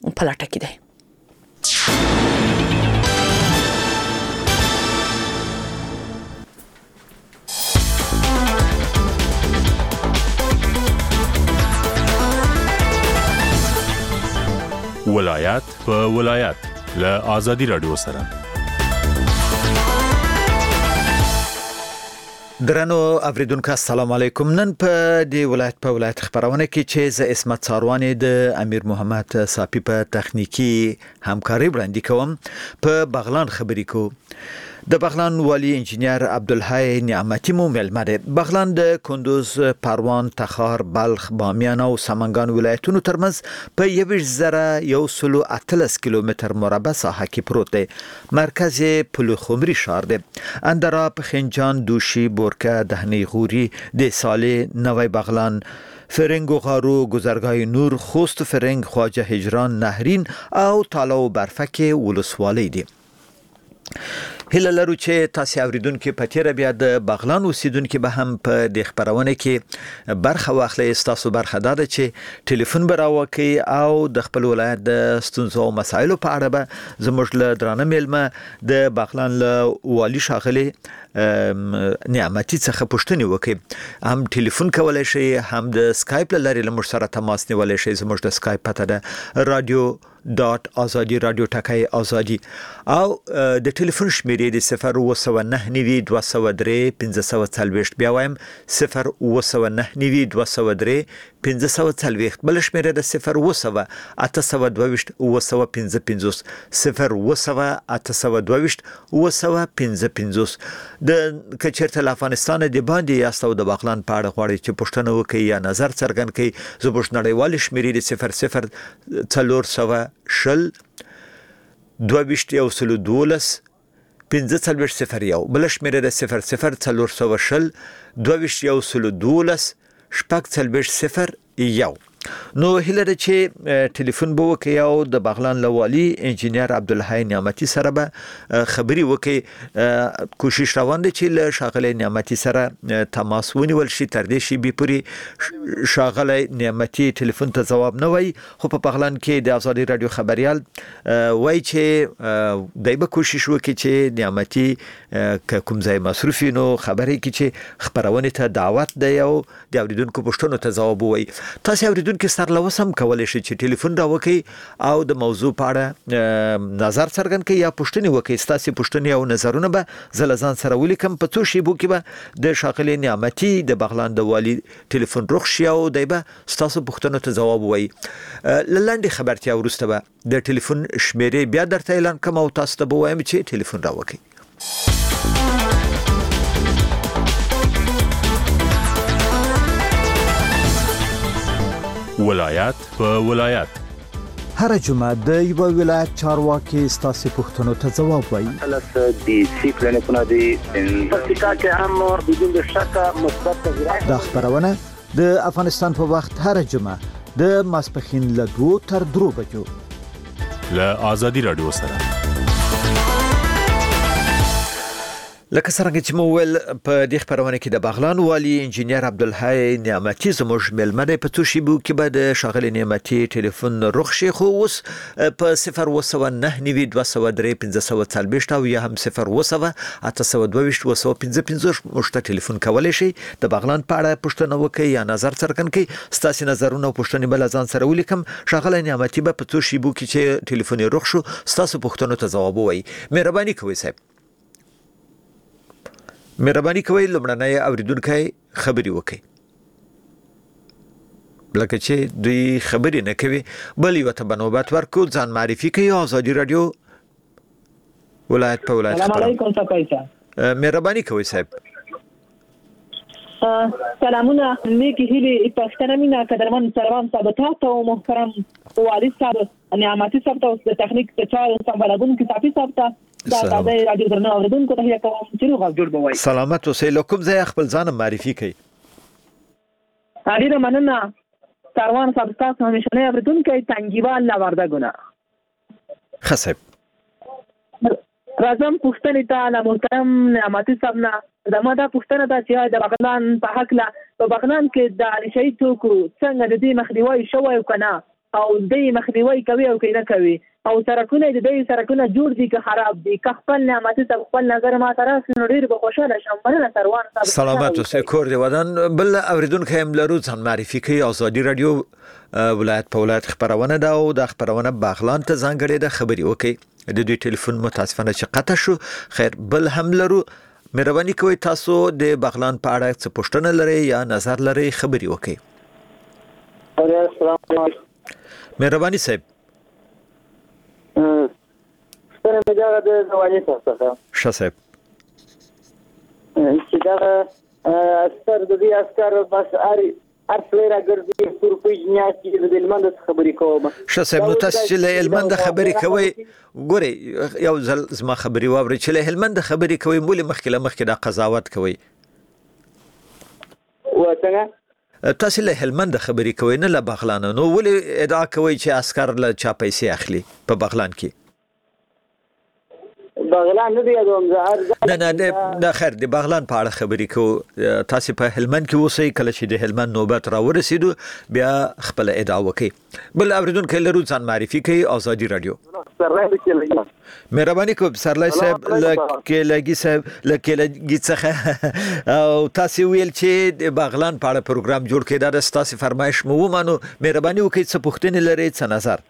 په لټه کې دی. ولایت په ولایت له آزادي رادیو سره. درنو اوریدونکو السلام علیکم. نن په دی ولایت په ولایت خبرونه کې چې ز اسمت ساروانی د امیر محمد صافی په تخنیکی همکاري وړاندې کوم. په بغلان خبرې کو. د بغلان والی انجینیر عبدالحی نعمتی مو ملمه ده. بغلان د کندوز، پروان، تخار، بلخ، بامیان او سمنګان ولایتونو ترمنځ په 11,113 کیلومتر مربع ساحه کې پروت دی. مرکز پلخمری شهر دی. اندراب، خنجان، دوشی، بورکه، دهنی غوری، د ساله، نوی بغلان، فرنگ و غارو، گذرگاه نور، خوست فرنگ، خواجه هجران، نهرین او تالاو برفک ولسوالی دی. هله لرو چې تاسو اوریدونکو په تیر بیا د بغلان اوسیدونکو به هم په د خبرونه کې برخه واخلې. تاسو برخه داده چې ټلیفون به راوکي او د خپل ولایت د ستونزو او مسایلو په اړه به زموږ له درانه میلمه د بغلان له والی شاغلي نعمتي څخه پوښتنه وکړي. هم ټلیفون کولای شي، هم د سکایپ لارې لمر سره تماس نیولای شي. زموږ د سکایپ پته ده radio.azadi radio ټکای ازادي او د ټلیفون شمیرې د 02992031540 بیا وایم 02992031540 بل شمیرې د 00822 د کچرته افغانستان د باندې یاستو د بغلان په اړه غواړي چې پوښتنه وکړي یا نظر څرګند کړي. زبوش نړیوال شمیرې د 00 22 1501 بل شمیره د 00 22 1501. نو هله چې ټلیفون به وکي او د بغلان لوالي انجینیر عبدالحی نعمتی سره به خبري وکي. کوشش روان دي چې له شاغله نعمتی سره تماس ونیول شي. تر دې شي به پوری شاغله نعمتی ټلیفون ته جواب نه وای. خو په بغلان کې د آزادي رادیو خبريال وای چې دایبه کوشش وکي چې نعمتی کوم ځای مصرفي نو خبرې کې چې خبرونه ته دعوت دی او د اوریدونکو پوښتنو ته جواب وای. تاسو اوریدونکو کې سر لوسم کولای شي چې ټلیفون را وکي او د موضوع په اړه نظر څرګند کړي یا پوښتنه وکړي. تاسو پوښتنه او نظرونه به زلزان سره ولیکم. په څو شی بو کې به د شاغلي نعمتي د بغلان د والی ټلیفون روخ شي او دایبه تاسو پوښتنو ته جواب وای. لاندې خبرتیا ورسته به د ټلیفون شمیرې بیا درته اعلان کوم او تاسو ته به وایم چې ټلیفون را وکي. ولایت په ولایت هر جمعه د یو ولایت چارواکي ستاسو پوښتنو ته جواب وایي. دي سی پلانونه دي پکې کې هم بدون شک مثبت تغیرات. د خبرونه د افغانستان په وخت هر جمعه د ماسپخین له 2 تر 3 بجو له آزادي رادیو سره. لکه څنګه چې مو ول په دې خبرونه کې د بغلان والی انجینیر عبدالحی نعمتی زموږ ملمنه په توشي بو کې به د شاغل نعمتی ټلیفون روخ شي. خو اوس په 01992031540 او یا هم 018221515 مشته ټلیفون کولای شي. د بغلان په اړه پوښتنه وکړي یا نظر څرګند کړي. ستاسو نظرونه او پوښتنې بل ځان سره ولیکم. شاغل نعمتی به په توشي بو کې چې ټلیفون روخ شو ستاسو پوښتنو ته جواب وایي. مهرباني کوئ صاحب. مهرباني کوئ لمړنۍ اوریدونکو خبري وکړي. لکه چې دوی خبري نه کوي بل یو ته بنوبت ورکو ځان معرفي کوي. آزادي رادیو ولایت په ولایت. السلام علیکم صاحب. مهرباني کوئ صاحب. سلامونه نیکی هیله پښتنه مینا قدرمن سروان صاحب ته او محترم والی صاحب نعمتي صاحب ته د تخنیک ته چا سمبالګون کې صافي صاحب ته دا د رادیو درنه اوریدونکو ته کوم چې روغ جوړ بوي. سلامت اوسئ. لکم ځای خپل ځان معرفي کړئ. اړیره مننه سروان صاحب تاسو همیشه نه اوریدونکو تنګیوال لا وردګونه خصب راځم پښتنې ته له محترم نعمتي صاحب نه زما دا پښتنه ده چې د بغلان په حق لا په بغلان کې د شهید توکو څنګه د دې مخنیوي شوی او کنه او د مخنیوي کوي او کینه کوي او سرکونه د سرکونه جوړ دي که خراب دي که خپل نعمتي خپل نظر ما طرف نو ډیر به خوشاله شم مننه سروان صاحب سلامت اوسئ کور دی ودان بل اوریدونکو هم لرو ځان معرفي کوي آزادي رادیو ولایت په ولایت خبرونه ده او د خبرونه باغلان ته ځانګړي ده خبري وکي د دوی ټلیفون متاسفانه چې قطع شو خیر بل هم لرو مهرباني کوئ تاسو د باغلان په اړه څه پوښتنه لرئ یا نظر لرئ خبري وکي السلام علیکم مهرباني صاحب سره مجاغه د زوالي څخه صاحب چې دا اثر د دې اثر بس ارسلره ګرځي پورپی جنیاتي د هلمند خبرې کوم صاحب نو تاسو چې له هلمند خبرې کوي ګوري یو ځل زما خبرې واوري چې له هلمند خبرې کوي مولي مخکې د قضاوت کوي وڅنګه تاسو له هلمند خبرې کوي نه له بغلان نو ولې ادعا کوي چې عسكر له چا پیسې اخلي په بغلان کې بغلان نه دی یادوم نه خیر د بغلان په اړه خبرې کو تاسو په هلمند کې اوسئ کله چې د هلمند نوبت را ورسېدو بیا خپل ادعا وکي بل اوریدونکو لرو ځان معرفي کوي آزادي رادیو مهرباني کوم سرلای صاحب لکهلګي صاحب لکهلګي څخه او تاسو ویل چې د بغلان په اړه پروګرام جوړ کړئ دا تاسو فرمایش مو ومنو مهرباني وکړئ څه پوښتنه لرئ څه نظر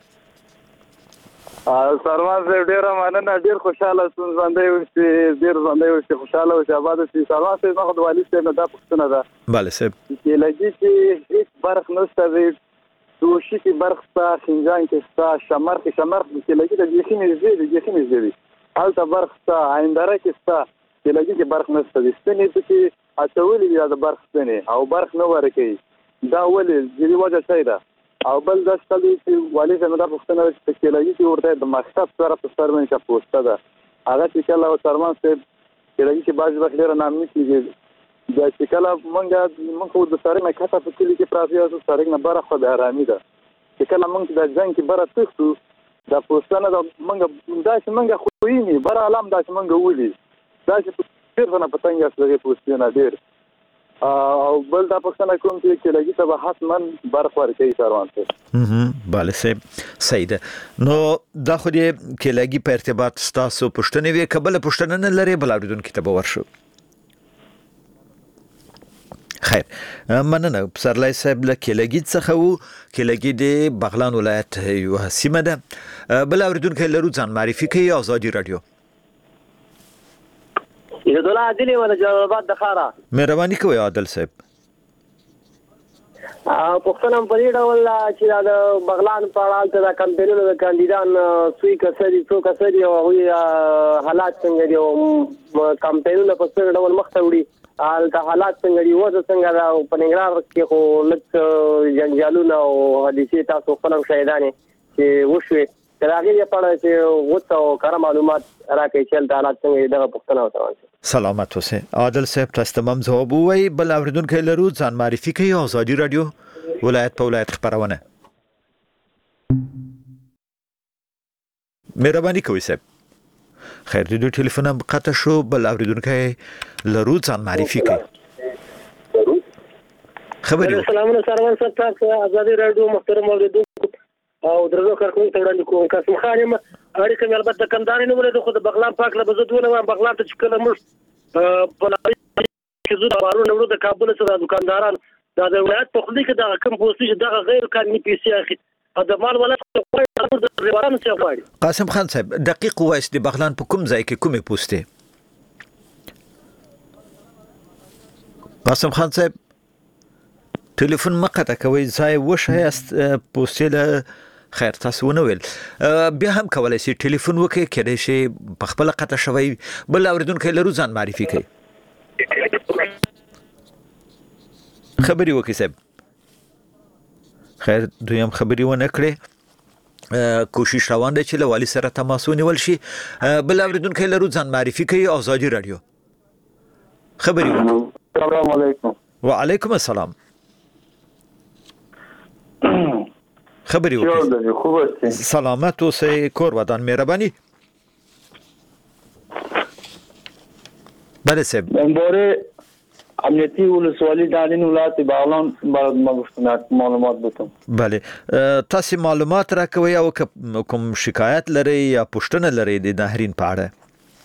سروان صاحب ډیره مننه ډیر خوشاله سون ژوندۍ اوسئ ډیر ژوندۍ اوسئ خوشاله اوسئ آباد اوسئ سروان صاحب ما د والي صاحب نه دا پوښتنه ده بله صاحب چې لګي چې هیڅ برخ نشته دی دوشي کې برخ ستا خنجان کې ستا شمر کې لګي د جېخي مزدي هلته برخ ستا آیندره کې ستا چې لګي چې برخ نشته دی ستنې پکې اچولي دي د برخ ستنې او برخ نه ورکوي دا ولې ځینې وجه څه ده او بل دا ستل چې والي صاحب دا پوښتنه چې کېلایي چې ورته د مکتب سره په سر باندې پوسټه ده هغه چې کله سرمان صاحب کېلایي چې باز وخت ډېر نامي کېږي دا چې کله مونږ د سره نه کاته په کلی کې پراته یو سره نه بره خو د آرامي ده چې کله مونږ د ځان کې بره تښتو دا پوسټنه د مونږ دا چې مونږ خوینی بره علام دا چې مونږ ولي دا چې ډېر نه پتنګ اسلګي پوسټنه ډېر او بل دا پښتنه کوم چې لګي ته به حتمن برخ ورکړي سروان ته bale صاحب صحیح ده نو دا خو دې کې لګي په ارتباط تاسو پښتنه وی قبل پښتنه نه لري بل اوریدونکو ته به ورشو خیر مننه سرلای صاحب له کې لګي څخه وو کې لګي د بغلان ولایت یو سیمه ده بل اوریدونکو لرو ځان معرفي کوي آزادي رادیو یذولا عادلی ولا جوابات د خارا مهرباني کوي عادل صاحب پښتنه په دې ډول چې د بغلان په اړه د کمپاینونو د کاندیدان سوی کسري څو کسري او حالات څنګه دي او کمپاینونو په څیر ډول مخ ته وړي الته حالات څنګه دي وځه څنګه دا په ننګرهار کې خو لږ جنجالونه او حادثې تاسو خپل شهیدانې چې وشوي ترغیب پړه چې وڅو کار معلومات راکې چې د حالات څنګه دغه پښتنه وته سلامت اوسئ عادل صاحب تاسو تمام جواب وای بل اوریدونکو لرو ځان معرفي کوي آزادي رادیو ولایت په ولایت خبرونه مهرباني کوئ صاحب خیر د ټلیفون هم قطع شو بل اوریدونکو لرو ځان معرفي کوي خبري السلام علیکم سروان صاحب آزادي رادیو محترم اوریدونکو او درنو کارکونکو ته وړاندې کوم قاسم خان یم اړیکه مې البته کندارې نه ولې خو د بغلان پاک له بزدونه و بغلان ته چې کله موږ په لاري چې زو د بارونو ورو د کابل سره دکانداران د ولایت په خلی کې د کوم پوسټ چې د غیر قانوني پیسې اخی د مال ولایت د ریوان څخه غواړي قاسم خان صاحب دقیق وایس د بغلان په کوم ځای کې کومه پوسټه قاسم خان صاحب ټلیفون مقطع کوي ځای وشه است پوسټه خیر تاسو ونه ویل بیا هم کولای شئ ټلیفون وکړئ کله چې په خپل قطع شوی بل اوریدونکو لرو ځان معرفي کوي خبري وکړئ صاحب خیر دویم خبري ونه کړئ کوشش روان دی چې له والي سره تماس ونیول شي بل اوریدونکو لرو ځان معرفي کوي آزادي رادیو خبري وکړئ السلام علیکم وعلیکم السلام خبري وکړئ سلامت اوسئ کور ودان مهرباني بله صاحب باره امنیتی ولسوالی د اړین ولایت بغلان باید معلومات بتم. بله تاسو معلومات راکوي او کوم شکایت لري یا پوښتنه لري د نهرین په اړه؟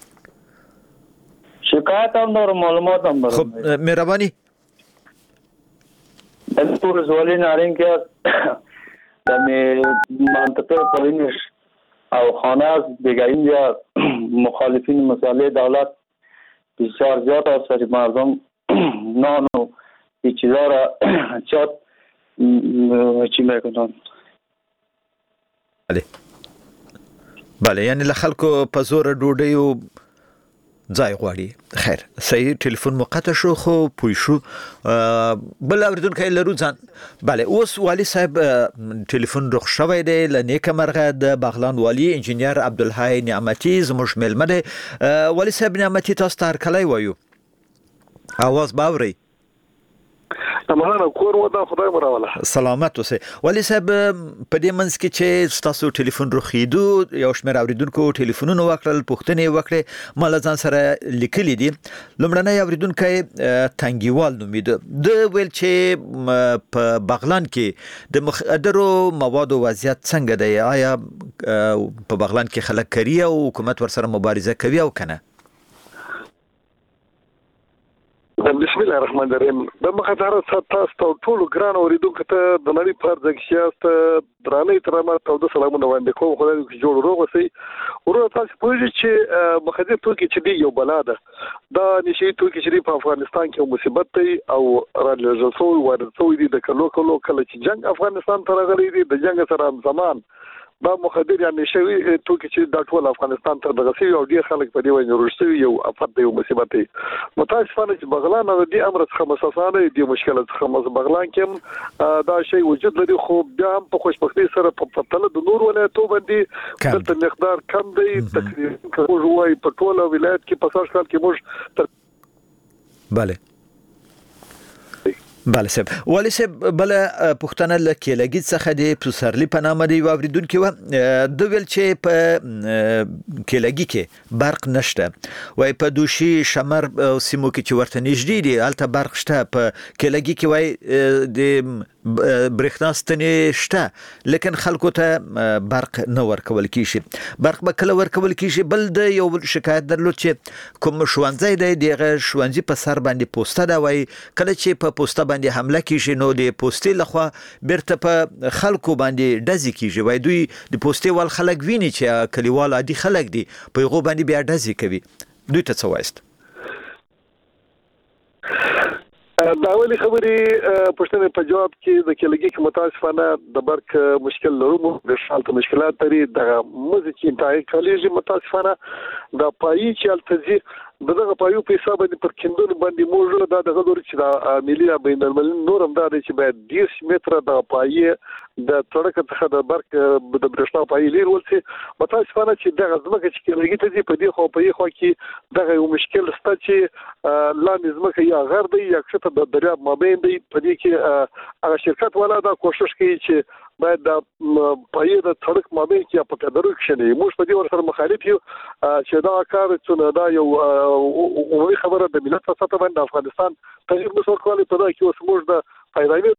شکایت هم نور معلومات هم خب مهرباني د ولسوالی نهرین کې د منطقه پایینش او خانه از دیگه اینجا مخالفین مسئله دولت بسیار زیاد است و مردم نان و این چیزا را چات چی میکنن. بله یعنی لخلکو په زور ډوډۍ او ځای غواړي. خیر صحیح ټلیفون مقطع شو خو پوي شو بل اوریدونکو لرو ځان. بله اوس والي صاحب ټلیفون رخ شوی دی لنیکه مرغه د بغلان والي انجینیر عبدالحی نعمتي زموږ ملمه دی. والي صاحب نعمتي تاسو ته هرکلی وایو اواز باوري مننه کور ودا خدای مراوله سلامت اوسه. والي صاحب په دې منځ کې چې تاسو ټلیفون روخیدو یو شمېر اوریدونکو ټلیفونونه وکړل پوښتنې وکړې مال ځان سره لیکلي دي. لومړنی اوریدونکو تنګیوال نومید د ویل چې په بغلان کې د مخدرو موادو وضعیت څنګه دی؟ آیا په بغلان کې خلک کری او حکومت ورسره مبارزه کوي او کنه؟ بسم الله الرحمن الرحیم. د مخدرات تاسو ټول ګران اوریدونکو ته د نړۍ په هر ځای کې شاست درانه ترامات او د سلامونه وړاندې کوم. خدای دې جوړ روغ وسی. ورته تاسو پوهیږئ چې مخدر توکي چې دی یو بلا ده. دا نشي توکي چې په افغانستان کې مصیبت دی او راځي څو ورته دی د کلو کله چې جنگ افغانستان ته راغلی دی د جنگ سره زمان دا مخدر یعنی شوی توکي چې د ټول افغانستان ته دغه سی او ډیر خلک په دې وایي ورشتي یو افت دی او مصیبت دی. متاسفانه چې بغلان د دې امر څخه مساسانه دی مشکل څخه بغلان کې دا شی وجود لري خو بیا هم په خوشبختی سره په پرتله د نور ولایتو باندې د مقدار کم دی. تقریبا موږ وایي په ټول ولایت کې په 100 کال کې موږ بله صاحب. والي صاحب بل پښتنه لکه لګید څخه د پسرلی په نامه دی اوریدونکو د ویل چې په کېلګي کې برق نشته وای په دوشي شمر سیمو کې چې ورته نږدې دی الته برق شته په کېلګي کې وای د برېښنا ستنې شته لیکن خلکو ته برق نه ورکول کیږي. برق به کله ورکول کیږي؟ بل د یو شکایت درلود چې کوم ښوونځی دی دغه ښوونځي په سر باندې پوسټه دا وای کله چې په پوسټه باندې حمله کیږي نو د پوسټې لخوا بیرته په خلکو باندې ډزې کیږي. وای دوی د پوسټې ول خلک ویني چې کلیوال عادي خلک دي په هغه باندې بیا ډزې کوي. دوی ته څه وایست؟ دا اولی خبرې پښتنې په جواب کې د کېلګي کې متاسفانه د برق مشکل لرو د شالت مشکلات لري د مزه چې انتهای کلیږي متاسفانه د پای چې التزي دغه پایو په حساب باندې پر کندون باندې موجوده دا دغه ډول چې د ملي بین المللي نورم دا چې باید 10 متره د پای د سړک څخه د برق د برېښنا پای لري ولسي متاسفانه چې دغه ځمکه چې کېږي ته په دې خو په یو کې دغه یو مشکل سته چې لاندې ځمکه یا غر دی یا کښته د دریاب مابین دی په دې کې هغه شرکت والا دا کوشش کوي چې باید د پای د سړک مابین کې په تدریج کې نه موږ په دې ورسره مخالف یو چې دا کار چې دا یو او خبره د ملت په سطح باندې افغانستان تغیر مسور کولی په دا کې اوس موږ د پیدایي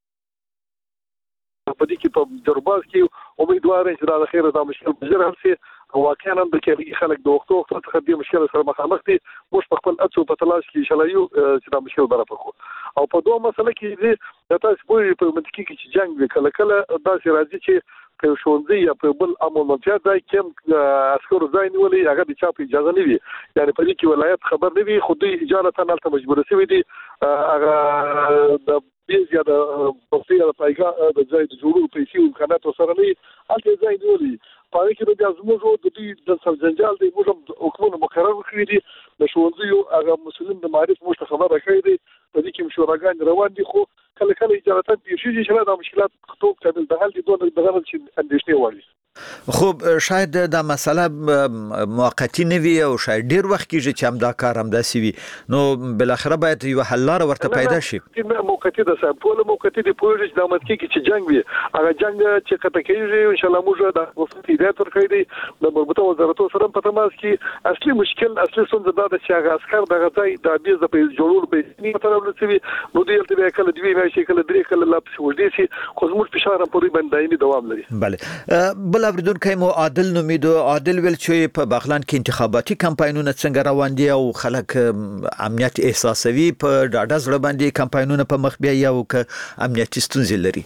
په دې کې په جرباز کې امیدوار چې دا خیره دا مشکل بجره هم سي واقعا د کېږي خلک د وختو څخه د مشکل سره مخامخ دي. موږ په خپل اڅو په تلاش کې شلایو چې دا مشکل برابر او په دوه مسله کې دي تاسو په منطقي کې چې جنگ کله داسې راځي چې په شونځي یا په بل امر منځ ځای کې عسكر ځای نیولې هغه د چاپ اجازه نه وي یعنی په دې کې ولایت خبر نه وي خو دوی اجازه تنالته مجبور شوی دي هغه د بیزیا د پوسټي د پایګه د ځای د جوړولو پیسې او امکانات سره نه الته ځای نیولې پاره کې د ازموږ د دې د سرجنجال د موږ حکومت مقرر کړی دي د شونځي هغه مسلمان د معرف مشت خبره کوي دي په دې کې مشورهګان روان دي خو کله کله اجازه دي چې د مشکلات خطوب کامل د حل دي دغه چې اندېښنې وړي. خب شاید دا مسله موقتی نه وي او شاید ډیر وخت کېږي چې هم دا کار هم داسې وي نو بل اخره باید یو حل لاره ورته پیدا شي. موقتی ده صاحب ټول موقتی دی پوهیږي چې د امت کې چې جنگ وي هغه جنگ چې کته کېږي ان شاء الله موږ د وفات هدایت ورکړي دي د مربوطه وزارتو سره په تماس کې اصلي مشکل اصلي څه دا چې هغه عسكر دغه ځای د بیز په جوړول په نه مطلب نشي نو دی ته کله دوی ماشي کله درې کله لا په ودی سي خو موږ په شهر پورې باندې دوام لري. بله بل اوریدونکو مو عادل نومیدو عادل ویل چې په بغلان کې انتخاباتي کمپاینونه څنګه روان دي او خلک امنیت احساسوي په ډاډه زړه باندې کمپاینونه په مخ بیا یو ک امنیتي ستونزې لري.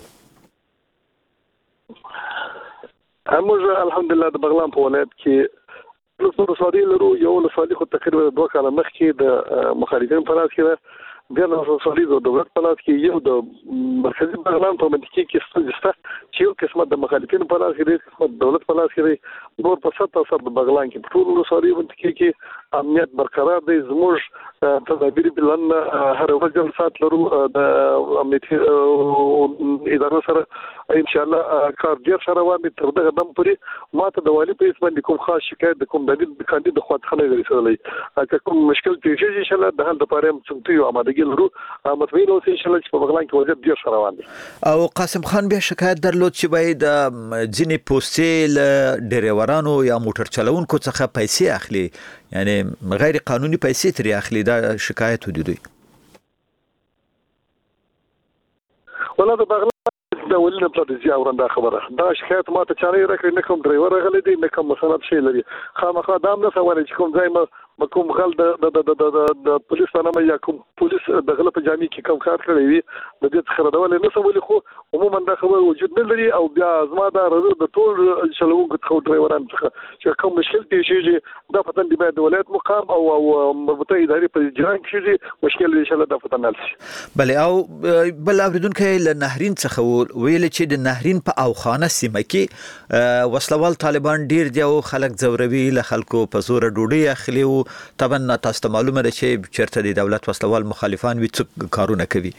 موږ الحمدلله د بغلان په ولایت کې لوستو رسالي لرو یو لسالي خو تقریبا 2 کاله مخکې د مخالفین په لاس کې بیا د رسالي د دولت په لاس کې یو د مرکزي بغلان په منطقه کې ستاسو چې یو قسمت د مخالفین په لاس کې د قسمت دولت په لاس کې نور په 70% د بغلان کې ټول رسالي منطقه کې امنیت برقرار دی. زموږ تدابیر بلن هر ورځ جلسات لرو د امنیتي ادارو سره ان شاء الله کار ډیر سره روان تر دغه دم پورې ماته د والی په اسم باندې کوم خاص شکایت د کوم د کاندید د خواطخنه رسولای که کوم مشکل پیښ شي ان شاء الله د حل لپاره هم څنګه یو آمادګي لرو مطمئن اوسئ ان شاء الله چې په بغلان کې وضعیت ډیر سره روان دی. او قاسم خان بیا شکایت درلود چې باید ځینې پوسټې له ډریورانو یا موټر چلوونکو څخه پیسې اخلي یعنی غیر قانوني پیسې ترې اخلي دا شکایت ودی. ولا د بغلان د ولینه په دې اورنده خبره دا شکایت ماته چاري راکړي نه کوم ډرایور غلې دي نه کوم مسند شي لري خامخا دام نه سوال چې کوم ځای ما کوم غل د پولیس نامه یا کوم پولیس د غل په جامع کې کوم کار کړی وي د دې څخه ډول نه سوال خو عموما دا خبر وجود نه لري او بیا ازما دا د ټول چلوونکو خو ډرایوران څخه چې کوم مشکل پیښیږي دا پتن دی د ولایت مقام او مربوطه ادارې په جران کې مشکل ان شاء الله دا پتن نل شي. بله او بل اوریدونکو له نهرین څخه ویل چې د نهرین په اوخانه سیمه کې وسلوال طالبان ډیر دی او خلک زوروي له خلکو په زور ډوډۍ اخلي او طبعا تاسو ته معلومه ده چې چیرته د دولت وسلوال مخالفان وي څه کارونه کوي.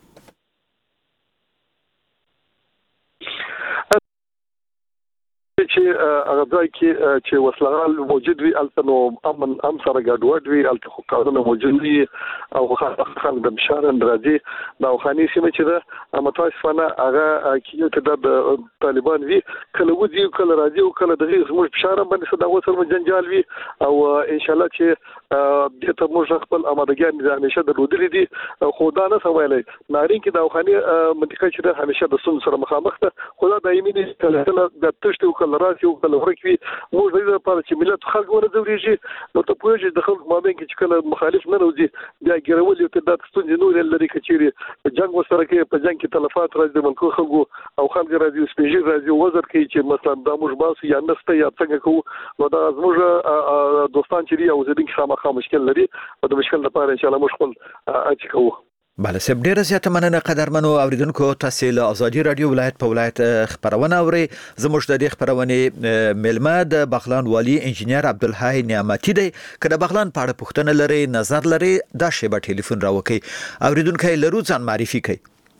چې هغه ځای کې چې وسلوال موجود وي البته امن ام سره ګډوډ وي البته کارونه موجود وي او خلک د بشارن راځي دا خاني سیمه چې ده متاسفانه هغه کې د طالبان وي کله ودی کله راځي او کله دغه زموږ بشاره باندې صدا وسره جنجال وي او ان شاء الله چې د ته موږ خپل آمادګي همیشه درلودلې دي خو دا نه سوالای نارین کې د خاني منطقه چې ده همیشه د سن سره مخامخ ده خو دا دایمي دي کله د تشت او کله راځي او کله ورکوي موږ د دې لپاره چې ملت خلک ورځوريږي نو ته پوهیږي د خلک مابین کې چې کله مخالف نه راځي بیا ګرول یو ته د ستونزې نور لري کچېری جنگ وسره کې په جنگ کې تلفات راځي د ملکو خلکو او خلک راځي سپیژې راځي وزر کې چې مثلا د موږ باسو یا نسته یا څنګه کوو نو دا زموږ دوستان چې دی او زدين کې خامخا مشکل لري او د مشکل لپاره ان شاء الله موږ خپل اچ کوو. بله سب ډیره زیاته مننه قدرمنو اوریدونکو تاسو له ازادي رادیو ولایت په ولایت خبرونه اوري زموږ د دې خبرونه ملما د بغلان والی انجنیر عبدالحی نعمتي دی کله بغلان په اړه پوښتنه لري نظر لري دا شی به ټلیفون راوکي اوریدونکو لرو ځان معرفي کوي.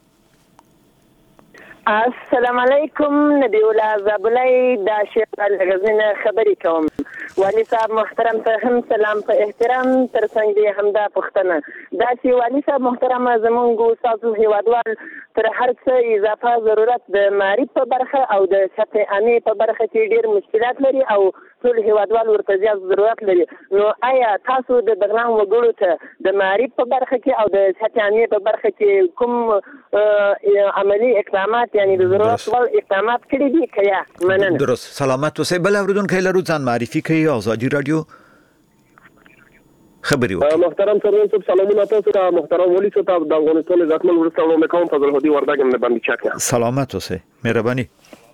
السلام علیکم نبی الله زابلای دا شیخ الغزنه خبرې کوم والی صاحب محترم ته هم سلام په احترام تر څنګه همدا پښتنه دا چې والی صاحب محترم زمونږ تاسو هیوادوال تر هر څه اضافه ضرورت د معرفت په برخه او د سطح عامه په برخه کې ډیر مشکلات لري او ټول هیوادوال ورته زیات ضرورت لري نو آیا تاسو د بغلان وګړو ته د معرفت په برخه کې او د سطح عامه په برخه کې کوم عملی اقدامات یعنی د ضرورت ول اقدامات کړی دي کیا مننه. درست سلامت اوسئ. بل اوریدونکو لرو ځان معرفي کوي ازادي رادیو خبري وکړه. محترم سرور صاحب سلامونه تاسو ته محترم ولی صاحب د افغانستان ځکمن ورسره مې کوم فضل هدي ورداګم نه باندې چاکه. سلامت اوسئ مهرباني.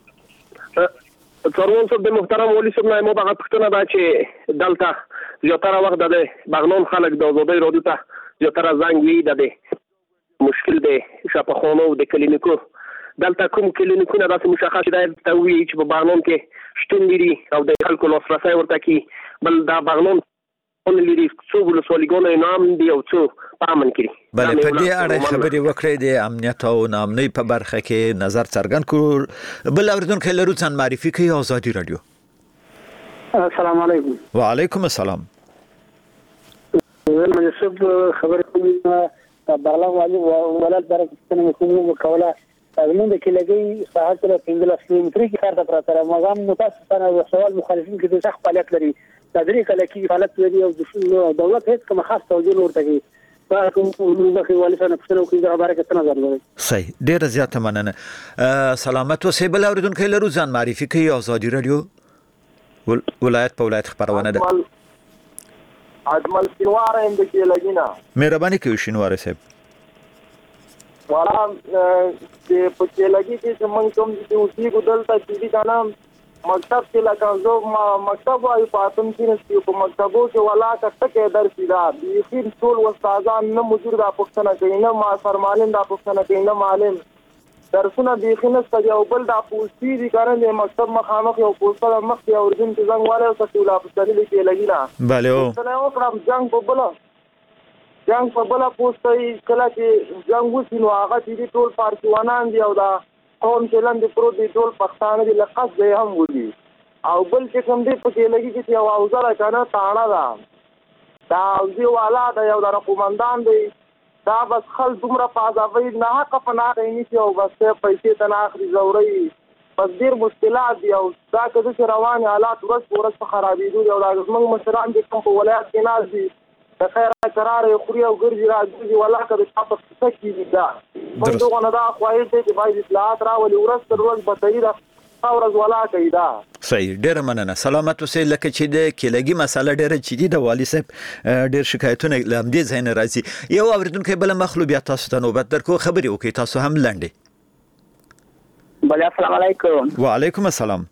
سرور صاحب د محترم ولی صاحب نه مو هغه پښتنه دا چې دلته زیاتره وخت د بغلان خلک د ازادي رادیو ته زیاتره زنګ وی د مشکل دی شپخونو د کلینیکو دلته کوم کلینیکونه داسې مشخص دی ته وی چې په بغلان کې شتون لري او د خلکو لاسرسي ورته کی بل دا بغلان لري څو ولسوالیګونه نام دی او څو په امن کې بله په دې اړه خبرې وکړې د امنیت او نامنۍ په برخه کې نظر څرګند کړو. بل اوریدونکو لرو ځان معرفي کوي آزادي رادیو. السلام علیکم. وعلیکم السلام. زه منصب خبرې کوم بغلان والی ولایت برکتونه کوم کوله زموږ د کلیګي ساحه تر 15 کیلومتري کې کار ته پراته را مګام متاسفانه سوال مخالفین کې د سخت فعالیت لري د درې کله کې فعالیت لري او دولت هیڅ کوم خاص توجه ورته کوي. کوم والی څنګه پښتنو کې د خبره کې نظر لري. صحیح ډیر زیاته مننه. سلامت اوسئ. بل اوریدونکو لرو ځان معرفي کوي آزادي رادیو ولایت په ولایت خبرونه ده. اجمل شینوار هم د کلیګینا مهرباني کوي شینوار صاحب. والا چې په کلیګي کې چې موږ کوم چې اوسې ګدلته چې کنه مکتب کې لکه زه مکتب وايي پاتم چې په مکتبو کې ولا کټکه درسي دا بيخي ټول استادان نه موجود دا پښتنه کوي نه ما فرمانین دا پښتنه کوي نه معلم درسونه بيخي نه ستاسو او بل دا پوسټي دي کارن د مکتب مخامخ یو پوسټر مخ دی اوردین چې څنګه والے او څه ولا پښتنه کې لګینا bale o څنګه وکړم جنگ په بل پوسټي کله چې جنگ وسینو هغه دي ټول پارتیوانان دی او دا قوم چلن دي پرو دي ټول پښتانه دي لقب دی هم ودی او بل چې کوم دي په کې لګي چې یو اوزره کنه تاړه دا اوزي والا دا یو د قومندان دی دا بس خل دومره پازاوي نه حق په نه غوښني چې او بس پیسې تنه اخري زوري بس ډیر مشکلات دي او دا کده چې روان حالات ورځ په خرابېدو او دا موږ مشران دي کوم په ولایت کې ناز دي د خیر قرار خوري او ګرځي راځي ولا کده تاسو څه کیږي دا موږ دغه نه دا خوایي چې باید اصلاحات راولي ورځ تر ورځ به تیرا اورز ولا کوي دا. صحیح ډیر مننه. سلامت اوسئ. لکه چې د کلیګي مسله ډیره جدي د والی صاحب ډیر شکایتونه لامدې ځای نه راځي. یو اوریدونکو بل مخلوب یا تاسو ته نوبت درکو خبرې وکړي تاسو هم لنډه. بله السلام علیکم. وعلیکم السلام.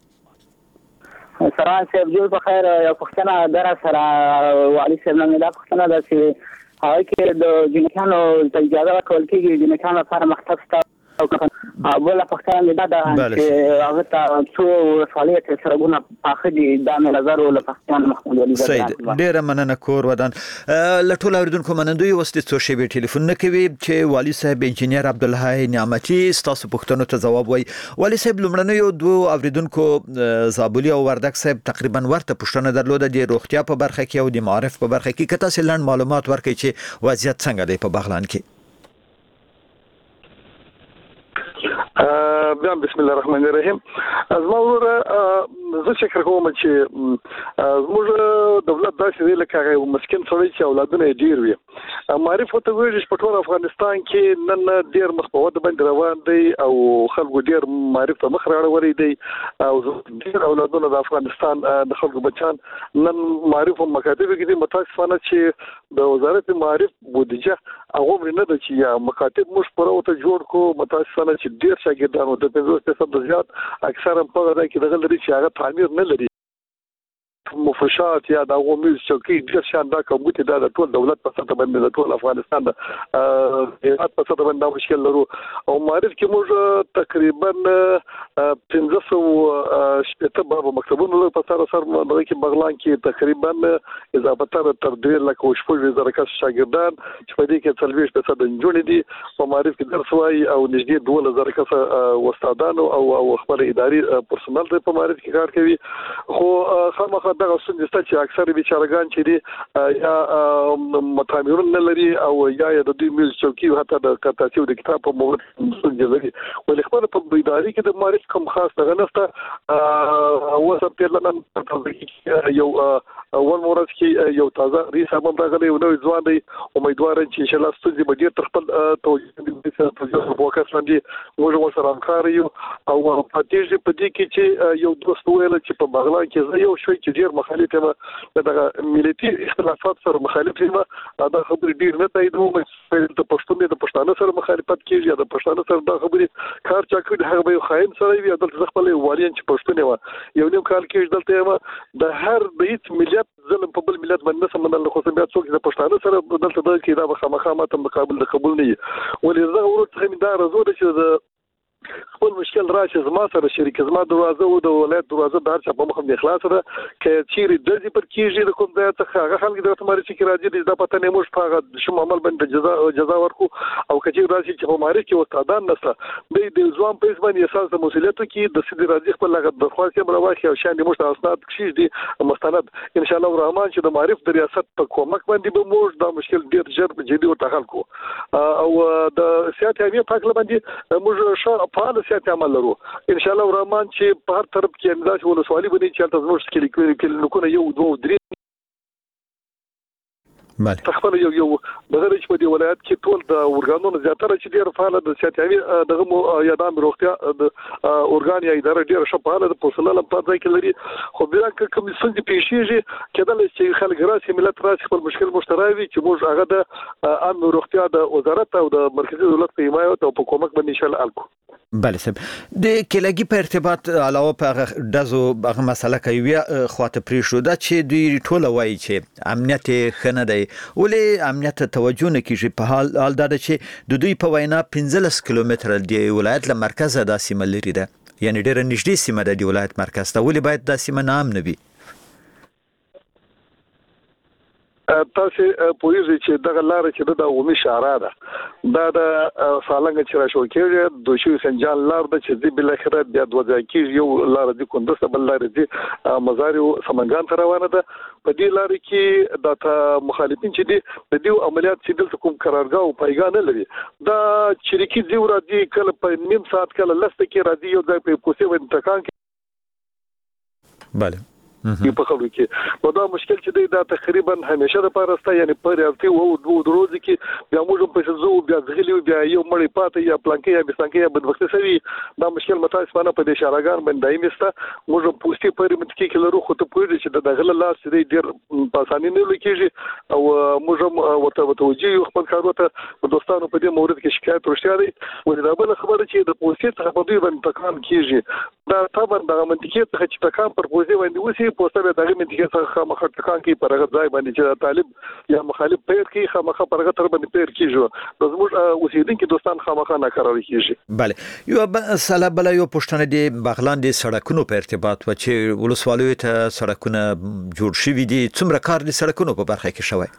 سلام صاحب جوړ په خیر یو پښتنه در سره والی صاحب نه دا پښتنه ده چې هغه کې د جنکانو ته اجازه ورکول کېږي جنکانو لپاره مکتب شته او بل پښتنه دا ده چې هغه ته څو فعالیت سرګونه پاخه دي دا نظر ول پښتنه محمود علي صحیح ډیر مننه کور ودان لټول اوریدونکو منندوی وست څو شی به ټلیفون نه کوي چې والی صاحب انجینیر عبدالحی نعمتي تاسو پښتنو ته جواب وای. والی صاحب لمړنه یو دوه اوریدونکو زابلی او وردک صاحب تقریبا ورته پښتنه درلوده د روغتیا په برخه کې او د معارف په برخه کې کته سلند معلومات ورکړي چې وضعیت څنګه دی په بغلان کې. بسم الله الرحمن الرحیم. زموږ زه فکر کوم چې زموږ دولت داسې دی لکه هغه مسکین سړی چې اولادونه ډیر وي. معرف ته ویل چې په ټول افغانستان کې نن ډیر مخبوط باندې روان دی او خلکو ډیر معرف ته مخ راوړی دی او ډیر اولادونه د افغانستان د خلکو بچان نن معرف او مکاتب کې دي. متاسفانه چې د وزارت معرف بودیجه هغه نه ده چې یا مکاتب مش پروته جوړ کو. متاسفانه چې ډیر شاګردانو د 50% زیات اکثرا په دغه کې دغه لري چې هغه تعمیر نه لري مفرشات یا د غومیز چوکۍ ډیر شاندار کومګي دا د ټول دولت په سطح باندې د ټول افغانستان د هیات په سطح باندې مشکل لرو او معرف کې موږ تقریبا 1500 باب مکتبونو په سر دغه کې بغلان کې تقریبا اضافه تر 2 لک او شپږ زره کس شاګردان چې په دې کې 40% جوړ دي په معرف کې درس وایي او نږدې 2000 کس استادانو او خپل اداري پرسونل په معرف کې کار کوي. خو خامخا دغه څنګه چې اکثر بیچارهګان چې دي یا متامرون نه لري او یا د دوی میز چوکۍ حتی د کتابو د کتاب په مورد څنګه لري ولې خبره په اداري کې د معرف کوم خاص دغه نسته او سب تل نن یو اول مورد کې یو تازه ریس هم راغلی او نو ځوان دی امیدوار چې ان شاء الله ستاسو به ډیر خپل توجه وکړي موږ سره همکار یو او په دې کې چې یو دوست ویل چې په بغلان کې زه یو شوي چې ډیر مخالف یم دغه ملتي اختلافات سره مخالف یم دا خبرې ډیر نه تاییدوم چې د پښتانه سره مخالفت کیږي یا د پښتانه سره دا خبرې کار چا کړی هغه به خاين سره وي دلته خپل والین چې پښتون و یو نیم کال کې دلته یم د هر د هیڅ ملت ظلم په بل ملت باندې سمندر له خو بیا څوک د پښتانه سره دلته د کې دا خامخا ماته مقابل د قبول نه ولې زه ورته هم دا رضا ده چې خپل مشکل راشي زما سره شریک زما دروازه او د ولایت دروازه د هر چا په مخ باندې خلاص ده چې چیرې د دې پر کېږي د کوم ځای څخه هغه خلک د تماري چې راځي د پته نه موږ په شوم عمل باندې جزا ورکو او کچې راځي چې په ماري کې استادان نسته د ځوان په اسمن اساس د مسولیت کې د سیدي راځي خپل لغت درخواست یې مرواشي او شان موږ اسناد کشي دي مستند ان شاء الله الرحمن چې د معرف د ریاست په کومک باندې به موږ دا مشکل ډیر ژر جدي او تحل کو او د سیاست امنیت په اړه باندې موږ فعال سیاست عمل لرو ان شاء الله الرحمن چې په هر طرف کې انداز ولسوالي باندې چې تاسو موږ کې لیکونه یو دوه درې بله تخپل یو دغه چې په دې ولایت کې ټول د اورګانونو زیاتره چې ډیر فعال د سیاستي دغه یادام روغتیا د اورګان یا اداره ډیر شفاله د پوسټل په ځای کې لري خو بیا کوم څه چې پیښیږي کېدل چې خلک راسي ملت راسي خپل مشکل مشترک چې موږ هغه د عام روغتیا د وزارت او د مرکزی دولت په حمایت او په کومک باندې ان شاء الله الکو بله صاحب د کلاګي په ارتباط علاوه په دزو هغه مسله کوي خواته پرې شو دا چې دوی ټوله وایي چې امنیت خنه دی ولې امنیت توجه نه کیږي په حال دا چې د دوی په وینا 15 کیلومتر دی ولایت له مرکزه د سیمه لري ده یعنی ډېر نږدې سیمه د ولایت مرکز ته ولې باید د سیمه نام نه وي تاسو پوهیږئ چې دغه لار چې د عمومي شارع ده دا د سالنګ چې را شو کېږي د شو سنجان لار د چې د بل اخره بیا د وځي کې یو لار د کندوز بل لار د مزار او سمنګان ته روانه ده په دې لار کې د مخالفین چې دي د دې عملیات چې دلته کوم قرارګاه او پیغام نه لري دا شریکي دی راځي کله په نیم ساعت کله لسته کې راځي یو ځای په کوڅه باندې تکان کې بله په خلکو کې نو دا مشکل چې دی دا تقریبا همیشه د پارسته یعنی پر یوتي او دوه ورځې کې بیا موږ په څه زو بیا ځغلی بیا یو مړی پاتې یا پلانکې یا بسانکې یا بدوخته سوي دا مشکل متاسفانه په دې شارګان باندې دایمسته موږ پوسټي پر متکی کې لرو خو ته پوهیږئ چې د دغه لاس دې ډیر په اسانۍ نه لکېږي او موږ ورته توجیه خپل کار وته دوستانو په دې مورد کې شکایت ورشته دي ولې دا بل خبره چې د پوسټي څخه په دې باندې تکان کیږي دا طبعا د منطقي څخه چې تکان پر پوسټي باندې وسی پوسټه به دغه منطقه څخه مخ تکان کې پرغه ځای باندې چې طالب یا مخالف پیر کې خامخه پرغه تر باندې پیر کیږي د زموږ اوسیدونکو دوستان خامخه نه قرار کیږي بله یو سلا بل یو پښتنه دی بغلان د سړکونو په ارتباط و چې ولسوالیو ته سړکونه جوړ شوي دي څومره کار د سړکونو په برخه کې شوی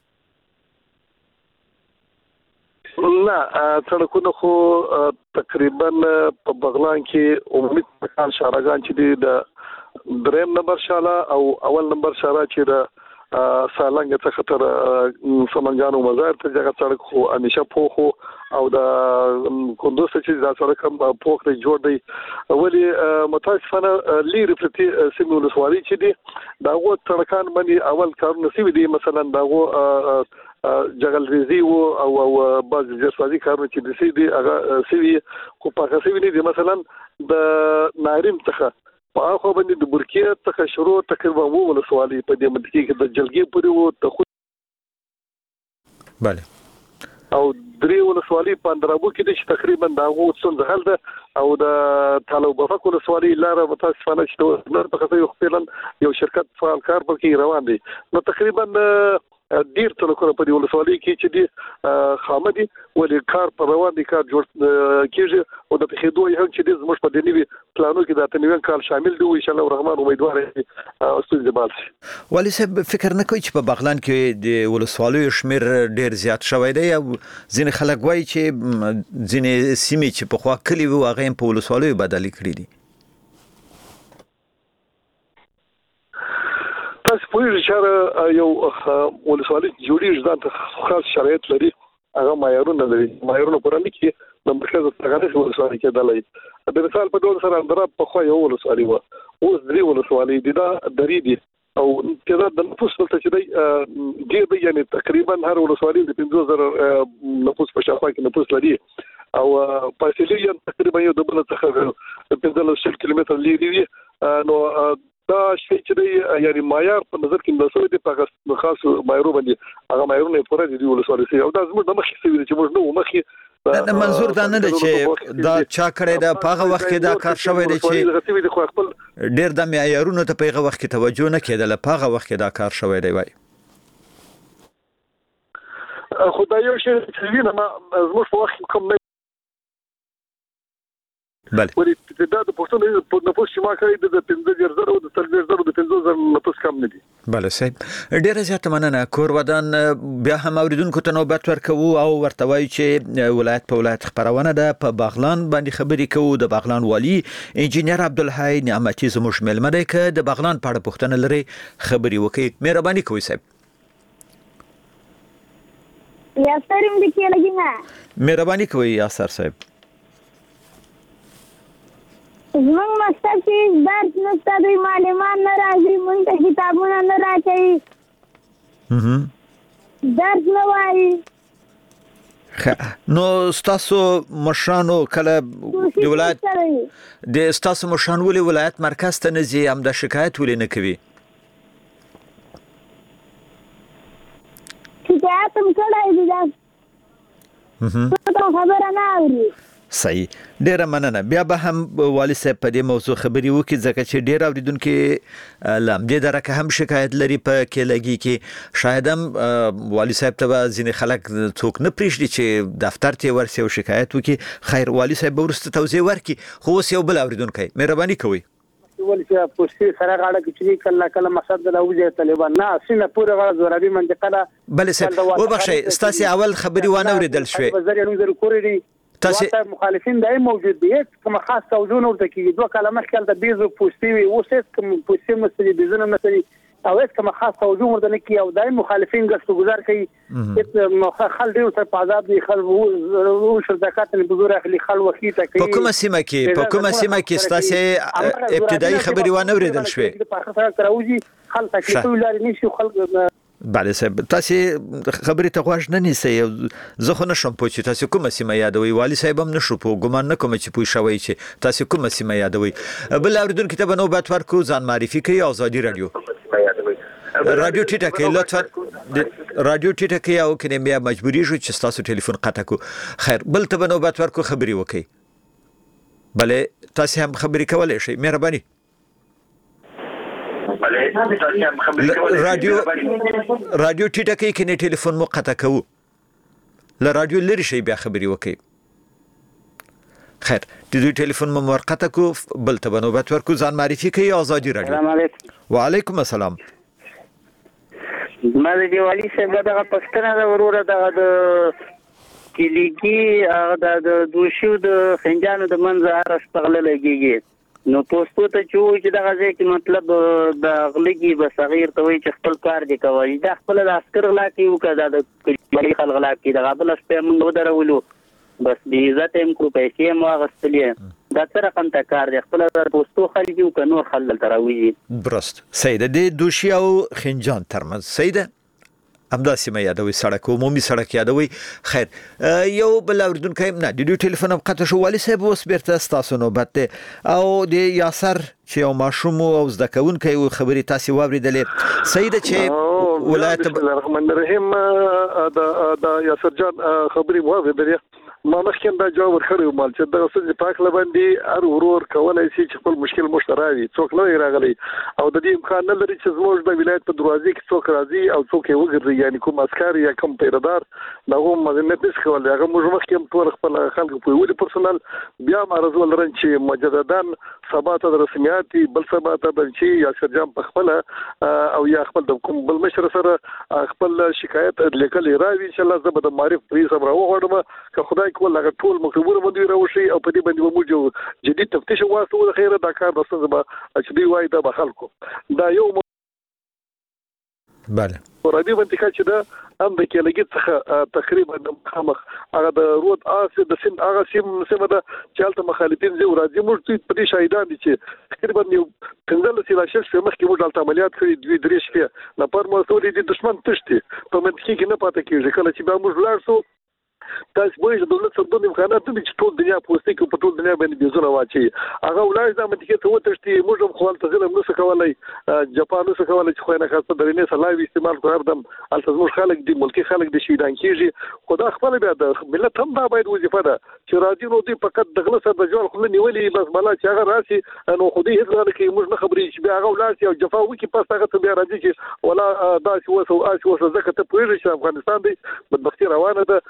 نه سړکونه خو تقریبا په بغلان کې عمومي مکان شارګان چې دی د دریم نمبر شاله او اول نمبر شاره چې د سالنګ څخه تر سمنګانو مزار ته ځای سړک خو همیشه پوخو او د کندوز چې دا سړک هم پوخ دی جوړ دی ولی متاسفانه لري پرتی سیمه ولسوالي چې دی دا غو سړکان باندې اول کار نصیب دي مثلا دا غو جغل ریزي او باز جسوازي کارونه چې د سي دي هغه سوي خو په هغه سوي دي مثلا د ناریم څخه په هغه باندې د برکیه څخه شروع تقریبا ولسوالي په دې منطقه کې د جلګي پورې وو ته بله او درې ولسوالي په اندرابو کې د تقریبا دا غو څنګه حل ده او د طالب بفق ولسوالي لار متاسفانه چې د په خاطر یو خپلن یو شرکت فعال کار پر کې روان دي نو تقریبا ډیر تلکونه په دې ولسوالي کې چې دي خامدي ولې کار پر روان دي کار جوړ کېږي او د تخیدو یو چې د زموږ په دې نیوي پلانو کې د تنوین کال شامل دی ان شاء الله الرحمن امیدوار یم استاد جمال ولی صاحب فکر نه کوي چې په بغلان کې د ولسوالیو شمیر ډیر زیات شوی دی او ځینې خلک وایي چې ځینې سیمې چې په خوا کلی وو هغه په ولسوالیو بدل کړي دي تاسو پوهیږئ چې یو ولسوالي جوړیږي ځان خاص شرایط لري هغه معیارونه لري معیارونه پرانه کې د مرکز څنګه ولسوالي کې دلای د مثال په ډول سره اندراب په خو یو ولسوالي و اوس درې ولسوالي دي دا درې دي او کله د نفوس څخه چې دی ډیر یعنی تقریبا هر ولسوالي د 5000 نفوس په شاوخوا کې نفوس لري او فاصله تقریبا یو د بل څخه 15 کیلومتر لري نو دا شی چې دی یعنی معیار په نظر کې نسوي د پاکستان خاص معیارونه باندې هغه معیارونه پوره دي ولسوالي او دا زموږ د مخې سوي چې موږ نو مخې دا منظور دا نه دی چې دا چا کړی دا په هغه وخت کې دا کار شوی دی چې ډیر د معیارونو ته په هغه وخت کې توجه نه کېدله په هغه وخت کې دا کار شوی دی وای خدای یو شی چې وینم زموږ په وخت کوم ولې دا د پښتون په نفوس چې ما کوي د 15000 او د 30000 د 50000 نفوس کم نه دي. بله صاحب ډیره زیاته مننه. کور ودان بیا هم اوریدونکو ته نوبت ورکوو او ورته وایو چې ولایت په ولایت خبرونه ده په باغلان باندې خبرې کوو. د باغلان والی انجینر عبدالحی نعمتي زموږ مېلمه دی. که د باغلان په اړه پوښتنه لري خبرې وکړئ. مهرباني کوئ صاحب. یاسر ام د کې لګینا مهرباني کوئ یاسر صاحب. زمونږ مکتب کې درس نشته، دوی معلمان نه راځي، مونږ ته کتابونه نه راکوي، درس نه وایي. نو ستاسو مشرانو کله د ولایت د ستاسو مشران ولې ولایت مرکز ته نه ځي، همدا شکایت ولې نه کوي؟ شکایت هم کړی دی، دا خبره نه اوري. صحیح، ډیره مننه. بیا به هم والي صاحب په دې موضوع خبرې وکړي ځکه چې ډیر اوریدونکو لامدې درکه هم شکایت لري په کېلګي کې. شاید هم والي صاحب ته ځینې خلک څوک نه پریږدي چې دفتر ته ورسي او شکایت وکړي. خیر والي صاحب ورسته توضیح ورکړي. خو اوس یو بل اوریدونکو مهرباني کوئ. ولې چې پوسټي سره غاړه کې چې کله مقصد د اوجه طالبان نه سینه پوره غاړه زورابي منطقه ده. بله صاحب وبخښئ ستاسو اول خبري وانه اوریدل شوې. وزیر نوم کوري تاسو مخالفین دای موجود دي کوم خاص توجونه ورته کې دوه کلمه خپل د بیزو پوسټي وي او څه کوم پوسټي مسلې بيزونه مسلې او کوم خاص توجه ورته نه کې او دای مخالفین ګشت گزار کوي چې خل دی او په آزاد دي خل او شرکت نه بزرګ اخلي خل وخیته کوي. په کومه سیمه کې ستاسو ابتدایي خبري وانه اوریدل شوې؟ په اخر سره تراوزي خل تکلیف ولري نشي خل. بله صاحب تاسو خبرې ته غوږ نه نیسئ. زه خو نشم پوه چې تاسو کومه سیمه یادوي. والي صاحب هم نشو په ګمان نه کوم چې پوه شوی چې تاسو کومه سیمه یادوي. بل اوریدونکو ته به نوبت ورکو ځان معرفي کوي. آزادي رادیو رادیو ټیټه کې لطفا رادیو ټیټه کې او کنه بیا مجبوری شو چې تاسو ټلیفون قطع کو. خیر بل ته به نوبت ورکو خبري وکي. بله تاسو هم خبري کولای شئ. مهرباني. رادیو ټیټه کې کنه ټلیفون مو قطع کوو. له رادیو لري شي بیا خبري وکي. خیر د دوی ټلیفون مو ورقطع کو. بل ته به نوبت ورکو. ځان معرفي کوي. آزادي رادیو. السلام علیکم. وعلیکم السلام. ما د والی صاحب دغه پښتنه د وروره دغه د کلیګي هغه د دوشو د خنجانو د منځ ارشتغله لګيږي. نو پوسټو ته چې دغه ځکه مطلب د غلګي بصغیر ته وي چې خپل کار دی کوي. دا خپل د عسكر لا کې وکړه د کلیګي خلک لا کې دغه بل شپه موږ درولو بس دې عزت هم کو پیسې مو غستلې. دا سره کوم کار دی خپل د پوسټو خلک یو کنو خلل تراوي. برست سیده د دوشي او خنجان ترمنځ سیده همدا سیمه یادوي. سړک عمومي سړک یادوي. خیر یو بل اوریدونکو نه د دوی ټلیفون هم قطع شو. والي صاحب اوس بیرته ستاسو نوبت دی او د یاسر چې یو ماشوم او زده کوونکی خبرې تاسو واوریدلې. سیده چې ولایت بسم الله الرحمن الرحیم دا یاسر جان خبرې واوریدلې. ما مخکې دا جواب ورکړی مال چې دا څه پاک لبندي ار ورور کولای شي چې خپل مشکل مشتراوي څوک نه راغلي او د دې امکان نه لري چې زموږ د ولایت په دروازې کې څوک راځي او څوک یې وګرځي. یعنی کوم عسكر یا کوم پیردار دغه مزنت نشي کولای. هغه موږ مخکې ټول خپل خلکو په ویلي پرسونل بیا مرز ولرن چې مجدداً سبا ته رسمیات بل سبا ته بل شي یا سرجام په خپل او یا خپل د کوم بل مشر سره خپل شکایت لیکل راوي. ان شاء الله زه به د معرف پرې صبر وغواړم که خدای کول هغه ټول مخبر باندې راوشي او په دې باندې موږ جدي تفتیش واسطه د خیره دا کار د څه به چې دی وای دا به خلکو دا یو بله ورادي منطقه چې دا هم د کېلګي څخه تقریبا مخامخ هغه د رود اس د سیم هغه سیمه ده چې الته مخالفین زی ورادي موږ په دې شاهدان دي چې تقریبا یو څنګه چې لاشل شو مخکې موږ الته عملیات کړی دوی درې شپې نه پر مو سولې دي دشمن تشتي په منطقه کې نه پاتې کیږي. کله چې به موږ لاړ شو تاسو وایي چې دولت سره امکانات دي چې ټول دنیا پوسټي کې په ټول دنیا باندې بيزونه واچي. هغه ولای دا منطقه ته وتشتي موږ هم خپل تزلم نو څه کولای جاپان نو څه کولای چې خو نه خاصه درینه سلاوي استعمال کوي دم الته موږ خلک دي ملکی خلک دي شیدان کیږي. خدا خپل بیا د ملت هم دا باید وظیفه ده چې راځي نو دي فقط دغه سره د ژوند خپل نیولې بس بلا چې هغه راشي نو خو دې هیڅ نه کوي. موږ نه خبرې چې بیا هغه ولاسي او جفا وکي پس هغه ته بیا راځي چې ولا دا چې وسو ځکه ته پوهیږي چې افغانستان دی بدبختی روانه ده. هر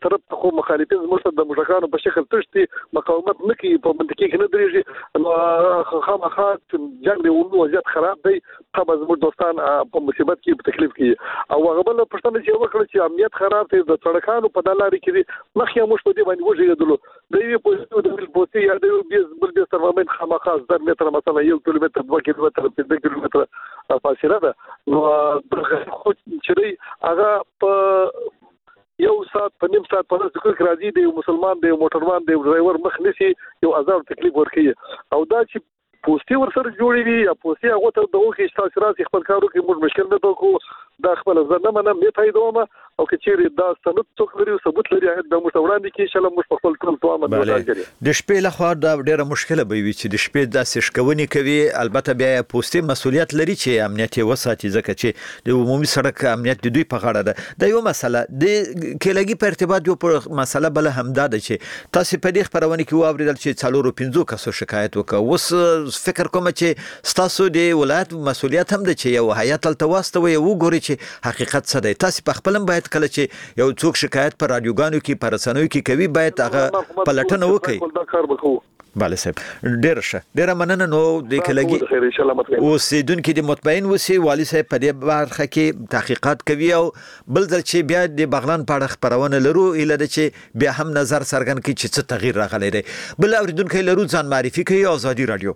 طرف ته خو مخالفین زموږ د مشرکانو په شکل تشتي مقاومت نه کوي په منطقي کې نه درېږي نو خامخا جنگ دی ورو وضعیت خراب دی خو زموږ دوستان په مصیبت کې په تکلیف کې او هغه بل پښتنه چې وکړي چې امنیت خراب دی د سړکانو په دلاري کې مخکې موږ په دې باندې وژغېدلو د یوې پوسټو د بل پوسټي یا د بل د سرمامین خامخا 10 متره مثلا 1 کیلومتر 2 کیلومتر 3 کیلومتر فاصله ده نو خو چې هغه په یو ساعت په نیم ساعت په ځکه کې راځي دی مسلمان دی موټروان دی ډرایور مخ نشي یو عذاب تکلیف ورکړي او دا چې پوسټي ورسره جوړي وي یا پوسټي هغه ته دغه کې تاسو راځي خپل کارو کې موږ مشکل نه وکړو دا خپل ځنه منم نه فائدومه او چې چیرې دا سند څوک لري ثبوت لري هغه د مشوراندې کې انشاء الله موږ خپل ټول توامه د شپې له خوا دا ډیره مشکله به وي چې د شپې د سشکونی کوي البته بیا پوسټي مسولیت لري چې امنیت وساتي ځکه چې د عمومي سړک امنیت د دوی په غاړه ده د یو مسله د کېلګي په ارتباط یو مسله بل همدا ده چې تاسو په دې خبرونه کې واوریدل چې 4-5 کسو شکایت وکړ وس فکر کوم چې تاسو د ولایت مسولیت هم ده چې یو هیئت تلتواستوي وګوري چې حقیقت څه دی تاسو په خپل باید کله چې یو څوک شکایت پر رادیوګانو کې پر رسنیو کې کوي باید هغه پلټنه وکړي bale صاحب ډیر مننه نو د کلګي اوسیدونکو د مطمئن وسی والی صاحب په دې برخه کې تحقیقات کوي او بل ځل چې بیا د بغلان په اړه خبرونه لرو اله د چې بیا هم نظر څرګند کړي چې څه تغییر راغلی دی بل اوریدونکو لرو ځان معرفي کوي آزادي رادیو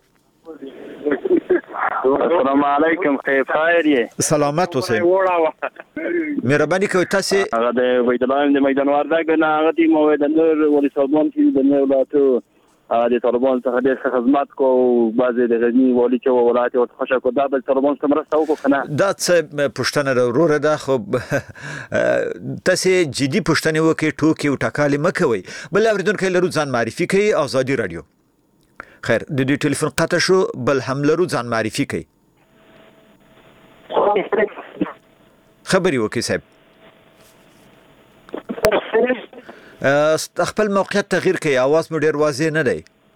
السلام علیکم خیر یې سلامت اوسئ مهرباني کوئ تاسو هغه د ویدلان د میدان وردګ نه هغه دی مو د نور ولې سلمان کې د نه ولاتو د طالبان څخه د خدمات کو بعضی د غزنی والی چې ولایت او خوشا کو دا د طالبان څخه مرسته وکړه دا څه پښتنه وروره ده خو تاسو جدي پښتنه وکي ټوکی او ټکالي مکوي بل اوریدونکو لرو ځان معرفي کوي آزادي رادیو خیر د دې ټلیفون قطع شو بل هم لرو ځان معرفي کوي خبري وکي صاحب خپل موقعیت تغییر کوي आवाज مو ډیر واضح نه دی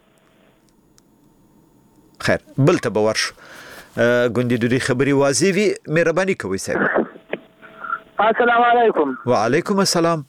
خیر بل ته باور شو ګوندې د دې خبري واضح وي مهرباني کوئ صاحب السلام علیکم وعلیکم السلام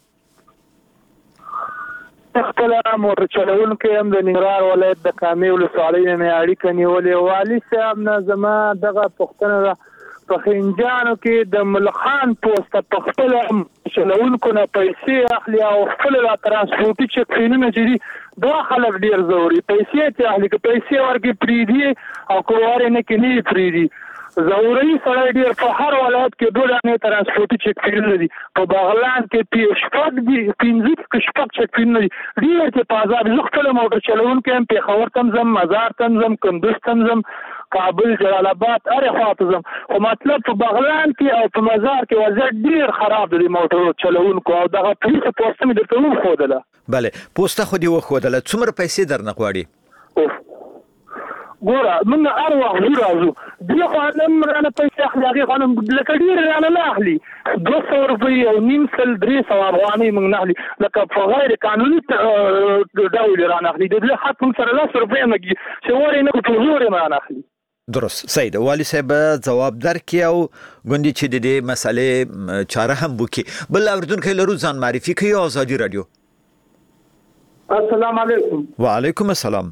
خپل موټر چلوونکو هم د ننګرهار ولایت د کامې ولسوالۍ نه اړیکه نیولې والي صاحب نه زما دغه پښتنه په خنجانو کې د ملخان پوسټ په خپل چلوونکو نه پیسې اخلي او خپل لا ترانسپورتي چکینونه چې دا خلک ډیر زوري پیسې ته اخلي که پیسې ورګي پریدي او کواره نه کې نه پریدي زوري سره ډیر په هر ولایت کې دوه نه ترانسپورتي چکینونه دي په بغلان کې شپږ دي 15 شپږ چکینونه دي ډیر چې په آزاد خپل موټر چلوونکو هم په خبر تمزم مزار تمزم کندوز تمزم کابل جلال آباد اره خاطزم خو مطلب په بغلان کې او په مزار کې وضعیت ډیر خراب دی موټر چلوونکو او دغه پولیس پوسټ مې درته وښودله bale پوسټه خو دی وښودله څومره پیسې درنه غواړي ګوره موږ هر وخت راځو دغه خانم رانه پیسې اخلي هغه خانم لکه ډیر رانه نه اخلي 200 روپۍ او نیم سل 300 افغانۍ موږ نه اخلي لکه په غیر قانوني ډول رانه اخلي د دې حق موږ سره 10 روپۍ مګي چې وره نه په زور نه اخلي درست سید والی صاحب جواب درکې او ګوندې چې د دې مسلې چاره هم وکي بل اوریدونکو لرو ځان معرفي کوي آزادي رادیو السلام علیکم وعلیکم السلام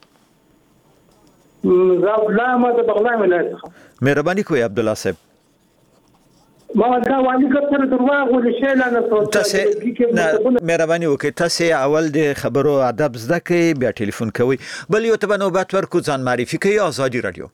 زاب لا ما د بغلان ولایت مهرباني کوئ عبد الله صاحب ما دا والی کتر درواغ ول شي لا تاسو مهرباني وکړئ تاسو اول د خبرو ادب زده کړئ بیا ټلیفون کوئ بل یو ته نوبت ورکو ځان معرفي کوي آزادي رادیو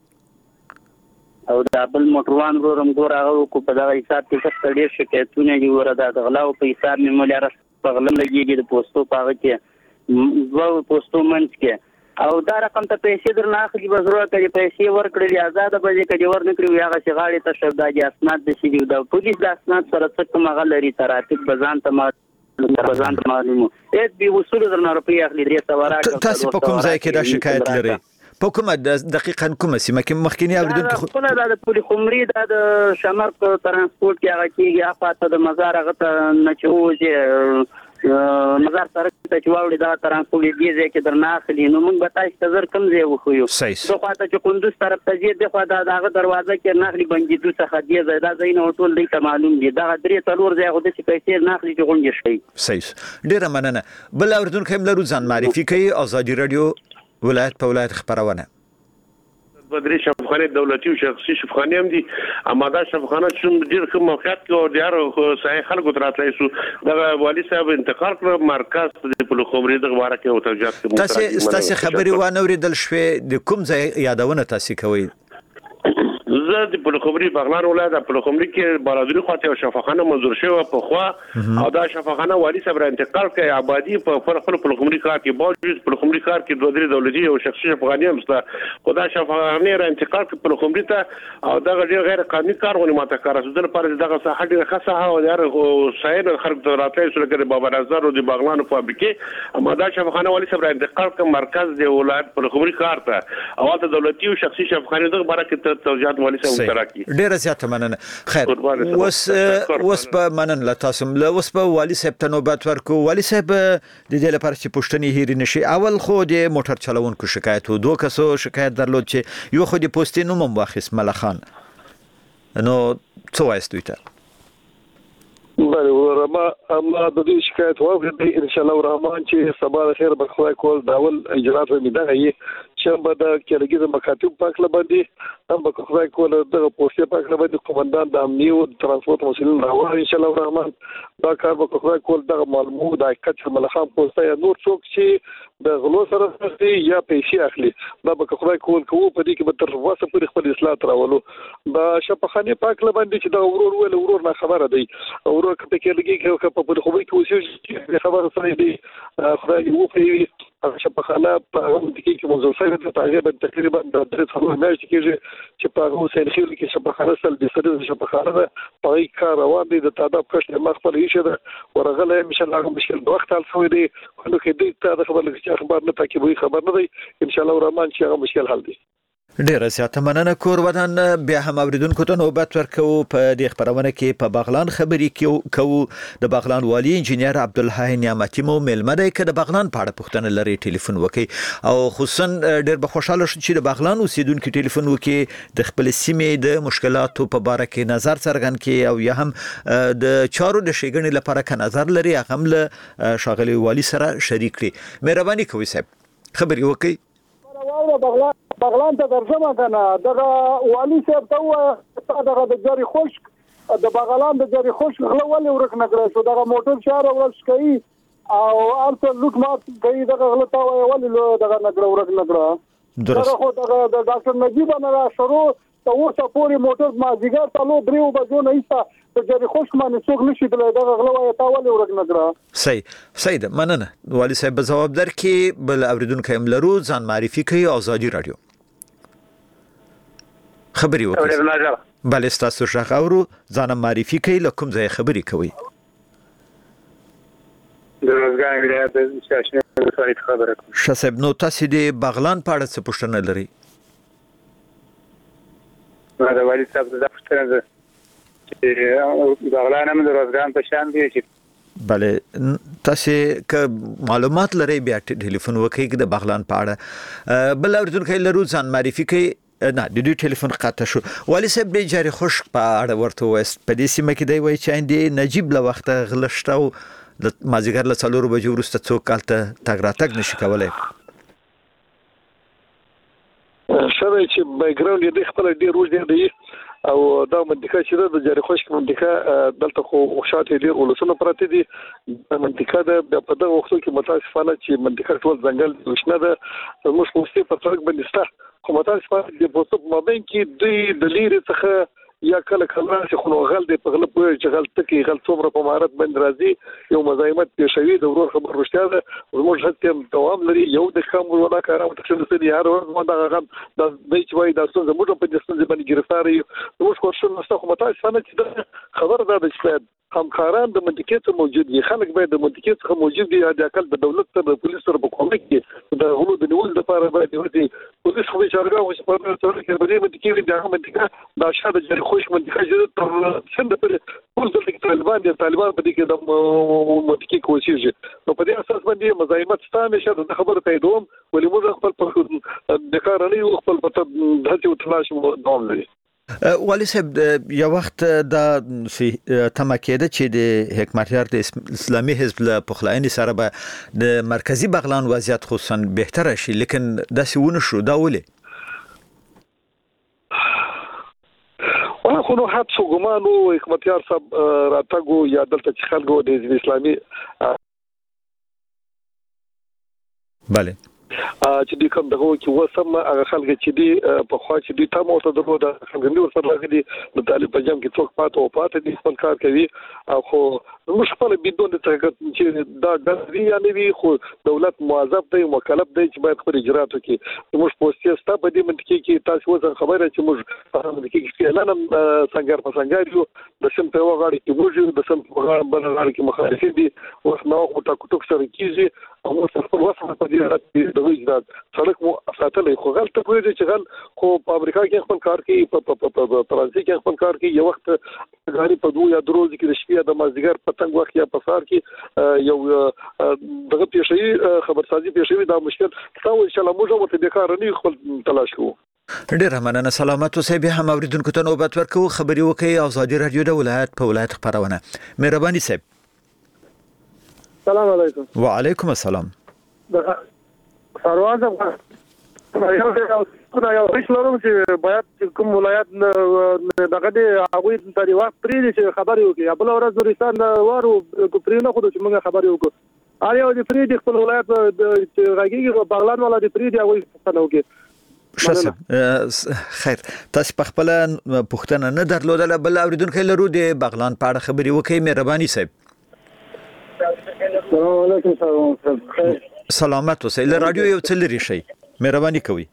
او دا بل موټروان ورم ګور هغه کو په دغه حساب کې څه ډیر شکایتونه دي ورته د غلاو په حساب مې مولاره په غلم لګیږي د پوسټو پاغه کې وو پوسټو منځ کې او دا رقم ته پیسې درنه اخلي به ضرورت کې پیسې ورکړي آزاد به کې ورنکړي هغه شغاړي ته شرداجي اسناد د شي د پولیس د اسناد سره څه کوم غلري ترافیک بزان ته معلومه اې بي وصول درنه روپیه اخلي 300 ورکړي تاسو په کوم ځای کې دا شکایت لري په کومه دقیقاً کومه سیمه کې مخکینی اوریدونکو خو د پولی خمري د شمر په ترانسپورت کې هغه کېږي افاته د مزار هغه ته نه چوجه نظر سره ته چې واوړي دا ترانسپورت دی چې درنه اخلي نو موږ به تاسو ته زر کم ځای وخیو زه خواته چې کندوز طرف ته ځي دغه دغه دروازه کې ناخلي بنجیدو څخه دی دا ځای نه ټول دی ته معلوم دي دا درې څلور ځای خو د پیسې ناخلي چې غونډې شي صحیح ډیره مننه بل اوردونکو هم لرو ځان معرفي کوي ازادي رادیو ولایت په ولایت خبرونه بدري شفخانه دولتي او شخصي شفخانه هم دي اما دا شفخانه چې ډیر کوم موقعیت کې او ډیر صحیح خلکو تراتلای شو دا والي صاحب انتقال کړ مرکز د پلوخمري د غواره کې او توجات کې تاسو خبري وانه ورېدل شوې د کوم ځای یادونه تاسو کوي زه د پلوخمري بغلان ولایت د پلوخمري کې بلادري خاطر او شفاخانه منظور شوی په خوا او دا شفاخانه والي صاحب انتقال کوي آبادی په خپل پلوخمري کار کې باوجود پلوخمري کار کې دوه درې دولتي او شخصي شفاخانه هم شته خدا شفاخانه را انتقال کوي پلوخمري ته او دا ډیر غیر قانوني کارونه ماته کار اسدل پر دغه ساحه ډیره خاصه او یار ساين خلک راتلای شو لکه بابا نظر او د بغلان فابریکې اما دا شفاخانه والي صاحب انتقال کوي مرکز د ولایت پلوخمري کار ته او د دولتي او شخصي شفاخانه دغه برکت توجات ډیره زیاته مننه خیر وس په مننه لا تاسو له وس په والي صاحب ته نوبت ورکو والي صاحب د دې لپاره چې پښتني هېری نشي اول خو د موټر چلوونکو شکایت و دوه کسو شکایت درلود چې یو خو د پوسټي نوم واخیس ملخان نو څه وایست دوی ته بله ورما اما د دې شکایت واورې ان شاء الله الرحمن چې سبا د خیر بخوای کول داول اجرات مې ده چې به د کېلګي د مکاتب پاکله باندې هم به خدای کول د پوسټي پاکله باندې قومندان د امنیت او ترانسپورت مسولین راوړي ان شاء الله الرحمن دا کار به خدای کول د معلومات د حقیقت ملخان پوسټي یا نور څوک چې د غلو سره سختي یا پیسې اخلي دا به خدای کول کوو په دې کې به تر واسه پر خپل اصلاح تراولو دا شپخانه پاکله باندې چې دا ورور نه خبره دی ورور کته کېلګي کې په خبرې کې اوسې خبره سره دی خدای یو په شپخانه په وخت کې موضوع سره د تغییر تقریبا د 3 میاشتې کې چې په حسین خیل کې شپخانه سل د سره شپخانه په کار روان دي د تعداد کښ ما خپل هیڅ ده ورغله ان شاء الله مشکل د وخت حل شوی دی نو کې دې ته خبر لږ اخبار نه تعقیبوي خبر نه دی ان شاء الله الرحمن چې هغه مشکل حل دی ډیره زیاته مننه کور ودان بیا هم اوریدونکو ته نوبت ورکو په دې خبرونه کې په بغلان خبرې کوو د بغلان والی انجینر عبدالحی نعمتي مو ملمه دی که د بغلان په اړه پوښتنه لري ټلیفون وکړي او خصوصا ډیر به خوشاله شو چې د بغلان اوسیدونکو ټلیفون وکړي د خپل سیمې د مشکلاتو په اړه کې نظر څرګند کړي او یا هم د چارو د شګنې لپاره که نظر لري هغه هم له شاغلي والی سره شریک کړي مهرباني کوي صاحب خبري وکړي بغلان ته درځم کنه دغه والی صاحب ته دغه د جری خشک د بغلان د جری خشک غلا ولې ورک نکړای شو دغه موټر شهر ورس کوي او ارته لوټ مات کوي دغه غلا ته ولې دغه نکړه ورک نکړه دغه خو دغه د ډاکټر نجیب نه شروع ته ورته پوری موټر ما دیګر تلو دریو بجو نه ایسته د جری خشک باندې څوک نشي دغه غلا ته ولې ورک نکړه صحیح ده مننه والی صاحب جواب درکې بل اوریدونکو هم لرو ځان معرفي کوي ازادي رادیو خبري وکړه بل تاسو ښه اورو ځان معرفي کوي لکم ځای خبري کوي د روزګان ولایت د شاشنه وسایل خبره کوم شاسب نو تاسو د بغلان په اړه څه پوښتنه لري دا والی صاحب د پوښتنه ده چې بغلان هم د روزګان په شان دی چې بله تاسو که معلومات لري بیا ټلیفون وکړئ د بغلان په اړه بل اوریدونکو لرو ځان معرفي کوي نه د دوی ټلیفون قطع شو والی صاحب د جاری خشک په اړه ورته وست په دې سیمه کې دی وای چې د نجیب له وخت غلشته او د مازیګر له 4 بجو وروسته څوک کالته تګ راتګ نشي کولای شوی چې بیک گراوند یې خپل ډیر روز دی او دا منطقه چې د جاری خشک منطقه دلته خو شاته ډیر ولسونه پراته دي منطقه د په دغه وختو کې متاسفانه چې منطقه ټول ځنګل وشنه ده موږ پوسټي په ټرک باندې ستا خو متاسفانه د پوسټ مابین کې د لری څخه یا کله کله چې خو غل دی په غلط وي چې غلط کې غلط څومره په مهارت باندې راځي یو مزاحمت پیښوي د ورور خبر رښتیا ده موږ هڅه دوام لري یو د کوم ولا کارو ته چې د یار ورځ دا غم د دې چې وای د څنګه موږ په دې څنګه باندې گرفتار یو موږ کوښښ نشته خو متاسفانه چې خبر ده چې همکاران د منطقې څخه موجود دي خلک باید د منطقې څخه موجود دي د اقل د دولت سره د پولیس سره په کومک کې د غلو د نیول لپاره باید وي پولیس خو چارګه او په څیر کې په دې منطقې د هغه منطقه د شاده جری خوش منطقه چې تر څنډه پر ټول د طالبان په دې کې د متکی کوشش نو په دې اساس باندې مزاحمت ستانه شه د خبره تایدوم ولې موږ خپل د کارنۍ خپل په داسې تلاش دوام لري. والی صاحب یو وخت دا تمکیده چې د حکمتیار د اسلامي حزب له پخلاینې سره به د مرکزی بغلان وضعیت خصوصا بهتره شي لیکن داسې ونه شو دا ولې خو نو حد ګمانو حکمتیار صاحب راتګو یا دلته چې خلکو د اسلامي بله چې د کوم دغه کې وسم هغه خلک چې دی په خوا چې دی تاسو ته درو د څنګه ورسره راغلي د طالب په جام کې څوک پاتې دي خپل کار کوي خو موږ خپل بدون څنګه چې دا د یعنی وی خو دولت موظف دی مکلف دی چې باید خپل اجرات وکړي موږ پوسټي ستا په دې منطقه کې تاسو وځه خبره چې موږ په دې کې اعلان څنګه په څنګه یو د سم په وغاړي کې موږ د سم په وغاړي کې مخالفین دي اوس نو ټاکو سره کیږي او موږ خپل وسه په دې راځي د وجدان سړک مو ساتلې خو غلطه کوي چې غل خو په امریکا کې خپل کار کوي په فرانسې کې خپل کار کوي یو وخت غالي په دوه یا دروز کې د شپې د مازدیګر پتنګ وخت یا په سار کې یو دغه پیښې خبرسازي پیښې دا مشکل تاسو ان شاء الله موږ ورته د کار نه خپل تلاش کوو. ډیر مننه سلامت اوسئ به هم اوریدونکو ته نوبت ورکوو خبري وکي ازادي رادیو د ولایت په ولایت خبرونه مهرباني صاحب. السلام علیکم. وعلیکم السلام. سروان یو هیڅ لرم چې باید کوم ولایت دغه د هغوی تاریخ پرې چې خبرې وکړي بل ورځ نورستان وارو پرې نه خو چې موږ خبرې وکړو اړ یو د پرې خپل ولایت چې راګيږي بغلان ولا د پرې دی هغوی څنګه وکړي. خیر تاسو په خپل پوښتنه نه درلودله بل اوریدونکو لرو د بغلان په اړه خبرې وکړي مهرباني صاحب. السلام علیکم. سلامت اوسئ له رادیو یو څه لري شي مهرباني کوي.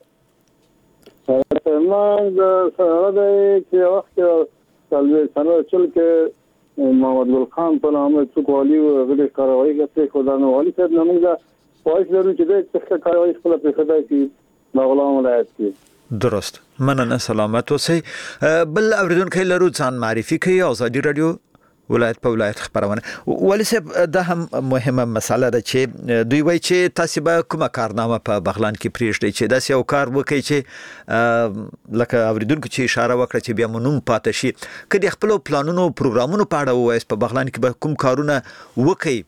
ما د سره د چې وخت سالوي سره چل کې محمد ګل خان په نامه څوک والی غوډه کاروي کوي خو دا نو والی صاحب نومه دا پوهیږي لري چې د څه کاروي خپل په خدای کې بغلان ولایت کې درست مننه سلامت اوسئ. بل اوریدونکو لرو ځان معرفي کوي ازادي رادیو ولایت په ولایت خبرونه ولی صاحب دا هم مهمه مسله ده چې دوی وایي چې تاسو به کومه کارنامه په بغلان کې پریږدئ چې داسې یو کار وکړي چې لکه اوریدونکو چې اشاره وکړه چې بیا مونږ پاتې شي کله خپل پلانونو پروګرامونو په اړه وایي په بغلان کې به کوم کارونه وکړي.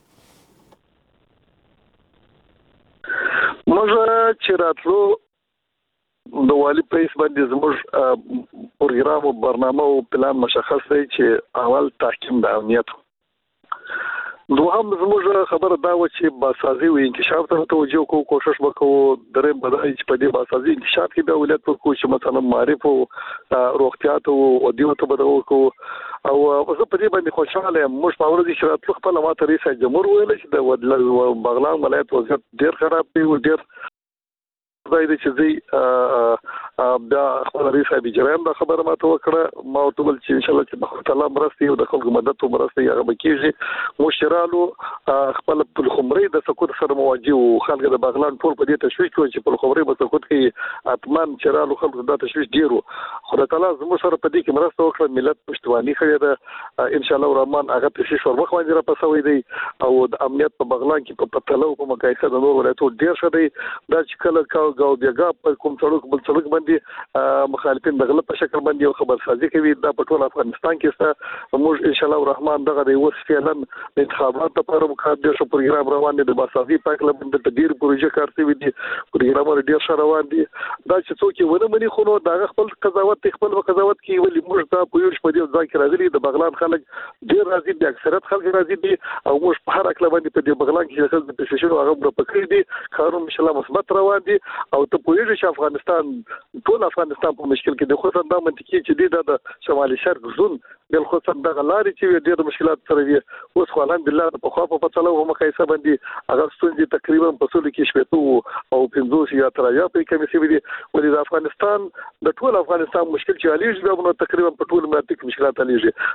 موږ چې راتلو د والی پریس باندې زموږ پروګرام او برنامه او پلان مشخص دی چې اول تحکیم د امنیت دوهم زموږ خبره دا و چې باسازي او انکشاف ته توجه کوو کوشش وکړو درې بدای چې په دې باسازي انکشاف کې د ولایت ورکو چې مثلا معرف او روغتيات او دیو ته بدو کو او زه په دې باندې خوشاله یم. موږ په ورځ چې راتلو خپل ماته رئیس جمهور ویل چې د بغلان ولایت وضعیت ډیر خراب دی او ډیر زایده چې زی بیا خپل رئیس صاحب جرام دا خبره ماته وکړه ما ورته ویل چې ان شاء الله چې بخښه تعالی مرسته او د خلکو مدد او مرسته یې هغه کیږي مشرالو خپل په خمرې د سکوت سره مواجه او خلک د بغلان ټول په دې تشویش کوي چې په خمرې په سکوت کې اتمان چرالو خلکو د تشویش ډیرو خدای تعالی زموږ سره په دې کې مرسته وکړه ملت پښتوانی خړې ده ان شاء الله الرحمن هغه تشویش ورمخ باندې را پسوي دی او د امنیت په بغلان کې په پتلو په مقایسه د نور ولایتونو ډیر شه دی دا چې کله او بیاګه په کوم څړک بل څړک باندې مخالفین دغه په شکل باندې یو خبرسازي کوي دا په ټول افغانستان کې ست موږ ان شاء الله الرحمن دغه د وسفیلن د انتخابات لپاره مقرر شو پروګرام روان دي د باسازي پاکله باندې د ډیر پروژې کارته دي پروګرام ډیر ښه روان دي دا چې څوک ونه مني خو نو دا خپل قضاوت کې ولې موږ دا په یو شپه دی ځکه راغلي د بغلان خلک ډیر راځي د اکثریت خلک راځي دي او موږ په هر اکله باندې په دې بغلان کې خلک د پېښې هغه په کړی دي کارونه ان شاء الله مثبت روان دي او ته پوهیږي چې افغانستان ټول افغانستان په مشکل کې د خصوصا د منطقې چې د شمالي شرق زون بل خصوصا د غلاري چې ډېر مشکلات سره وي اوس خو الحمدلله په خوا په څلو هم مقایسه باندې هغه ستونزې تقریبا په ټول کې شپته او 50 یا 3 په کمی سي دي ولې د افغانستان د ټول افغانستان مشکل چې علي ژوند تقریبا په ټول مناطق مشکلات علي دا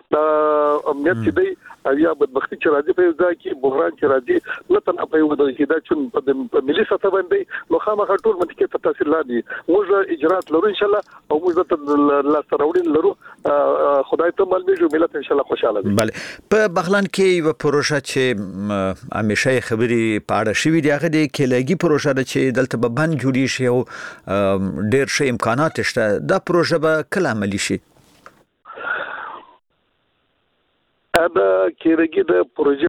امنیت چې دی یا بدبختی چې راځي په ځای کې بحران چې راځي لته نه په یو د کېدا چې په ملي سطح باندې نو خامخا ټول منطقې ته تاثیر لري. موږ اجرات لرو ان شاء الله او موږ د لاس راوړل لرو. خدای ته ملګری ملت ان شاء الله خوشاله دي. بله په بغلان کې یو پروژه چې همیشه خبري پاړه شوې دی هغه د کلیګي پروژه ده چې دلته به بند جوړی شي او ډېر ښه امکانات شته. دا پروژه به کله عملي شي؟ دا کېږي د پروژې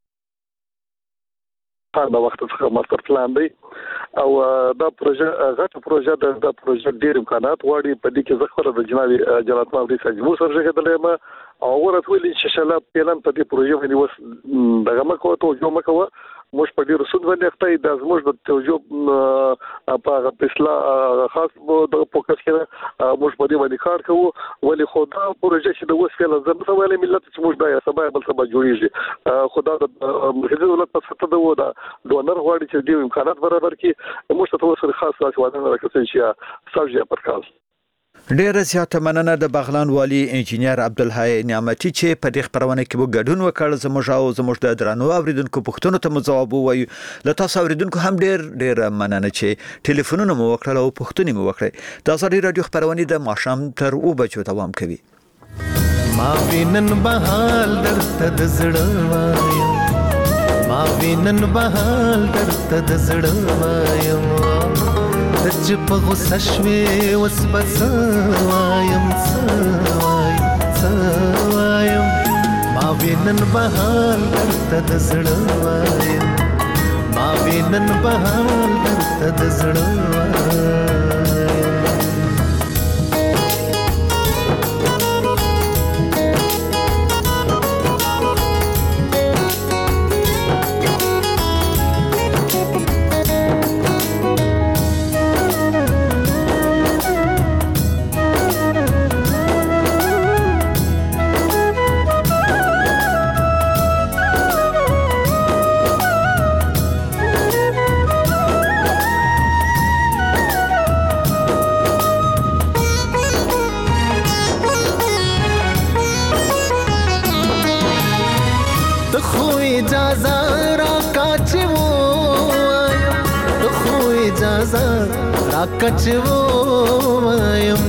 په وخت څخه ماستر پلان دی او دا پروژه غټه پروژه د پروژې ډېر امکانات غواړي. په دې کې زخره د جناب مولوي ساجمو سره څنګه دلته او ورته ویل چې شله پلان په دې پروژې باندې وس دغه مکو ته جو مکو موږ په ډیرو سود باندې اخته د زموږ د توجه په فیصله خاص د فوکس کړه موږ په دې باندې کار کوو. ولې خدا پروژه چې د وسیله زموږ ولې ملت چې موږ د سبا بل سبا جوړیږي خدا د مرکزي دولت په ستر ده و دا ډونر غواړي چې د امکانات برابر کړي. موږ ته وسره خاص خاص وعده راکړي چې ساجه پرکاز. ډیره زیاته مننه د بغلان والی انجینر عبدالحی نعمتي چې په دې خبرونه کې وو ګډون وکړ. زموږ د درنو اوریدونکو پوښتنو ته جواب وایو. له تاسو اوریدونکو هم ډیر مننه چې ټلیفونونه مو وکړل او پوښتنې مو وکړې. د آزادي رادیو خبرونه د ماښام تر 2 بجو دوام کوي. ما وینن بهال درته د زړه وایم ما وینن بهال درته د زړه وایم چې په غوسه شوې اوس به څه وایم ما وینن بهال درته د زړه وایم ما وینن بهال درته د زړه وایم. کچو وایم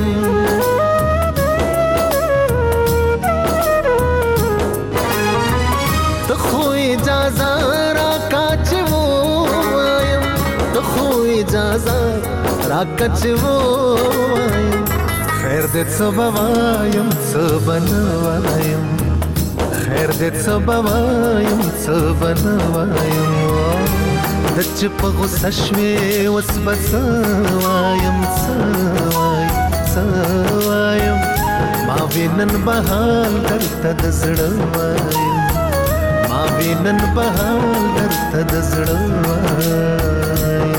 ته خو اجازه را کچو وایم ته خو اجازه را کچو وایم خیر دې څه وایم څه بنوایم خیر دې څه وایم څه بنوایم د چې په غوسه شوې اوس به څه وایم ما وینن بهال درته د زړه وایم ما وینن بهال درته د زړه وایم.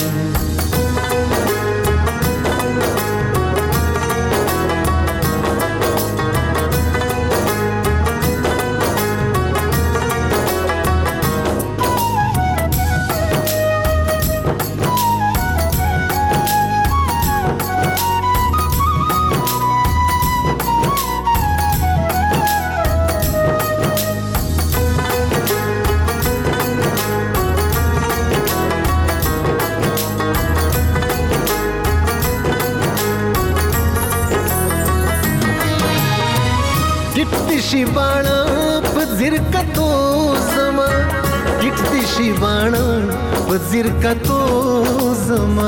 शिवाणा पजिर का तो जमा किटती शिवाणा पजिर का तो जमा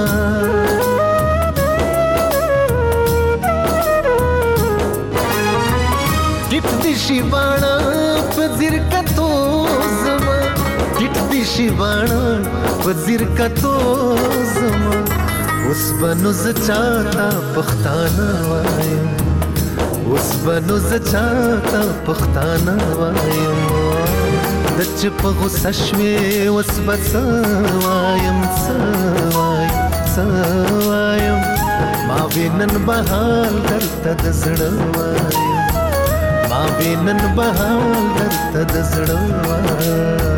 किटती शिवाणा पजिर का तो जमा किटती शिवाणा पजिर का तो जमा उस बनुज चाहता पख्ताना वायम اوس بنو زچاته پښتانه وایم د چې په غوسه شوې اوس به څه وایم ما وینن بهال درته د زړه وایم ما وینن بهال درته د زړه وایم.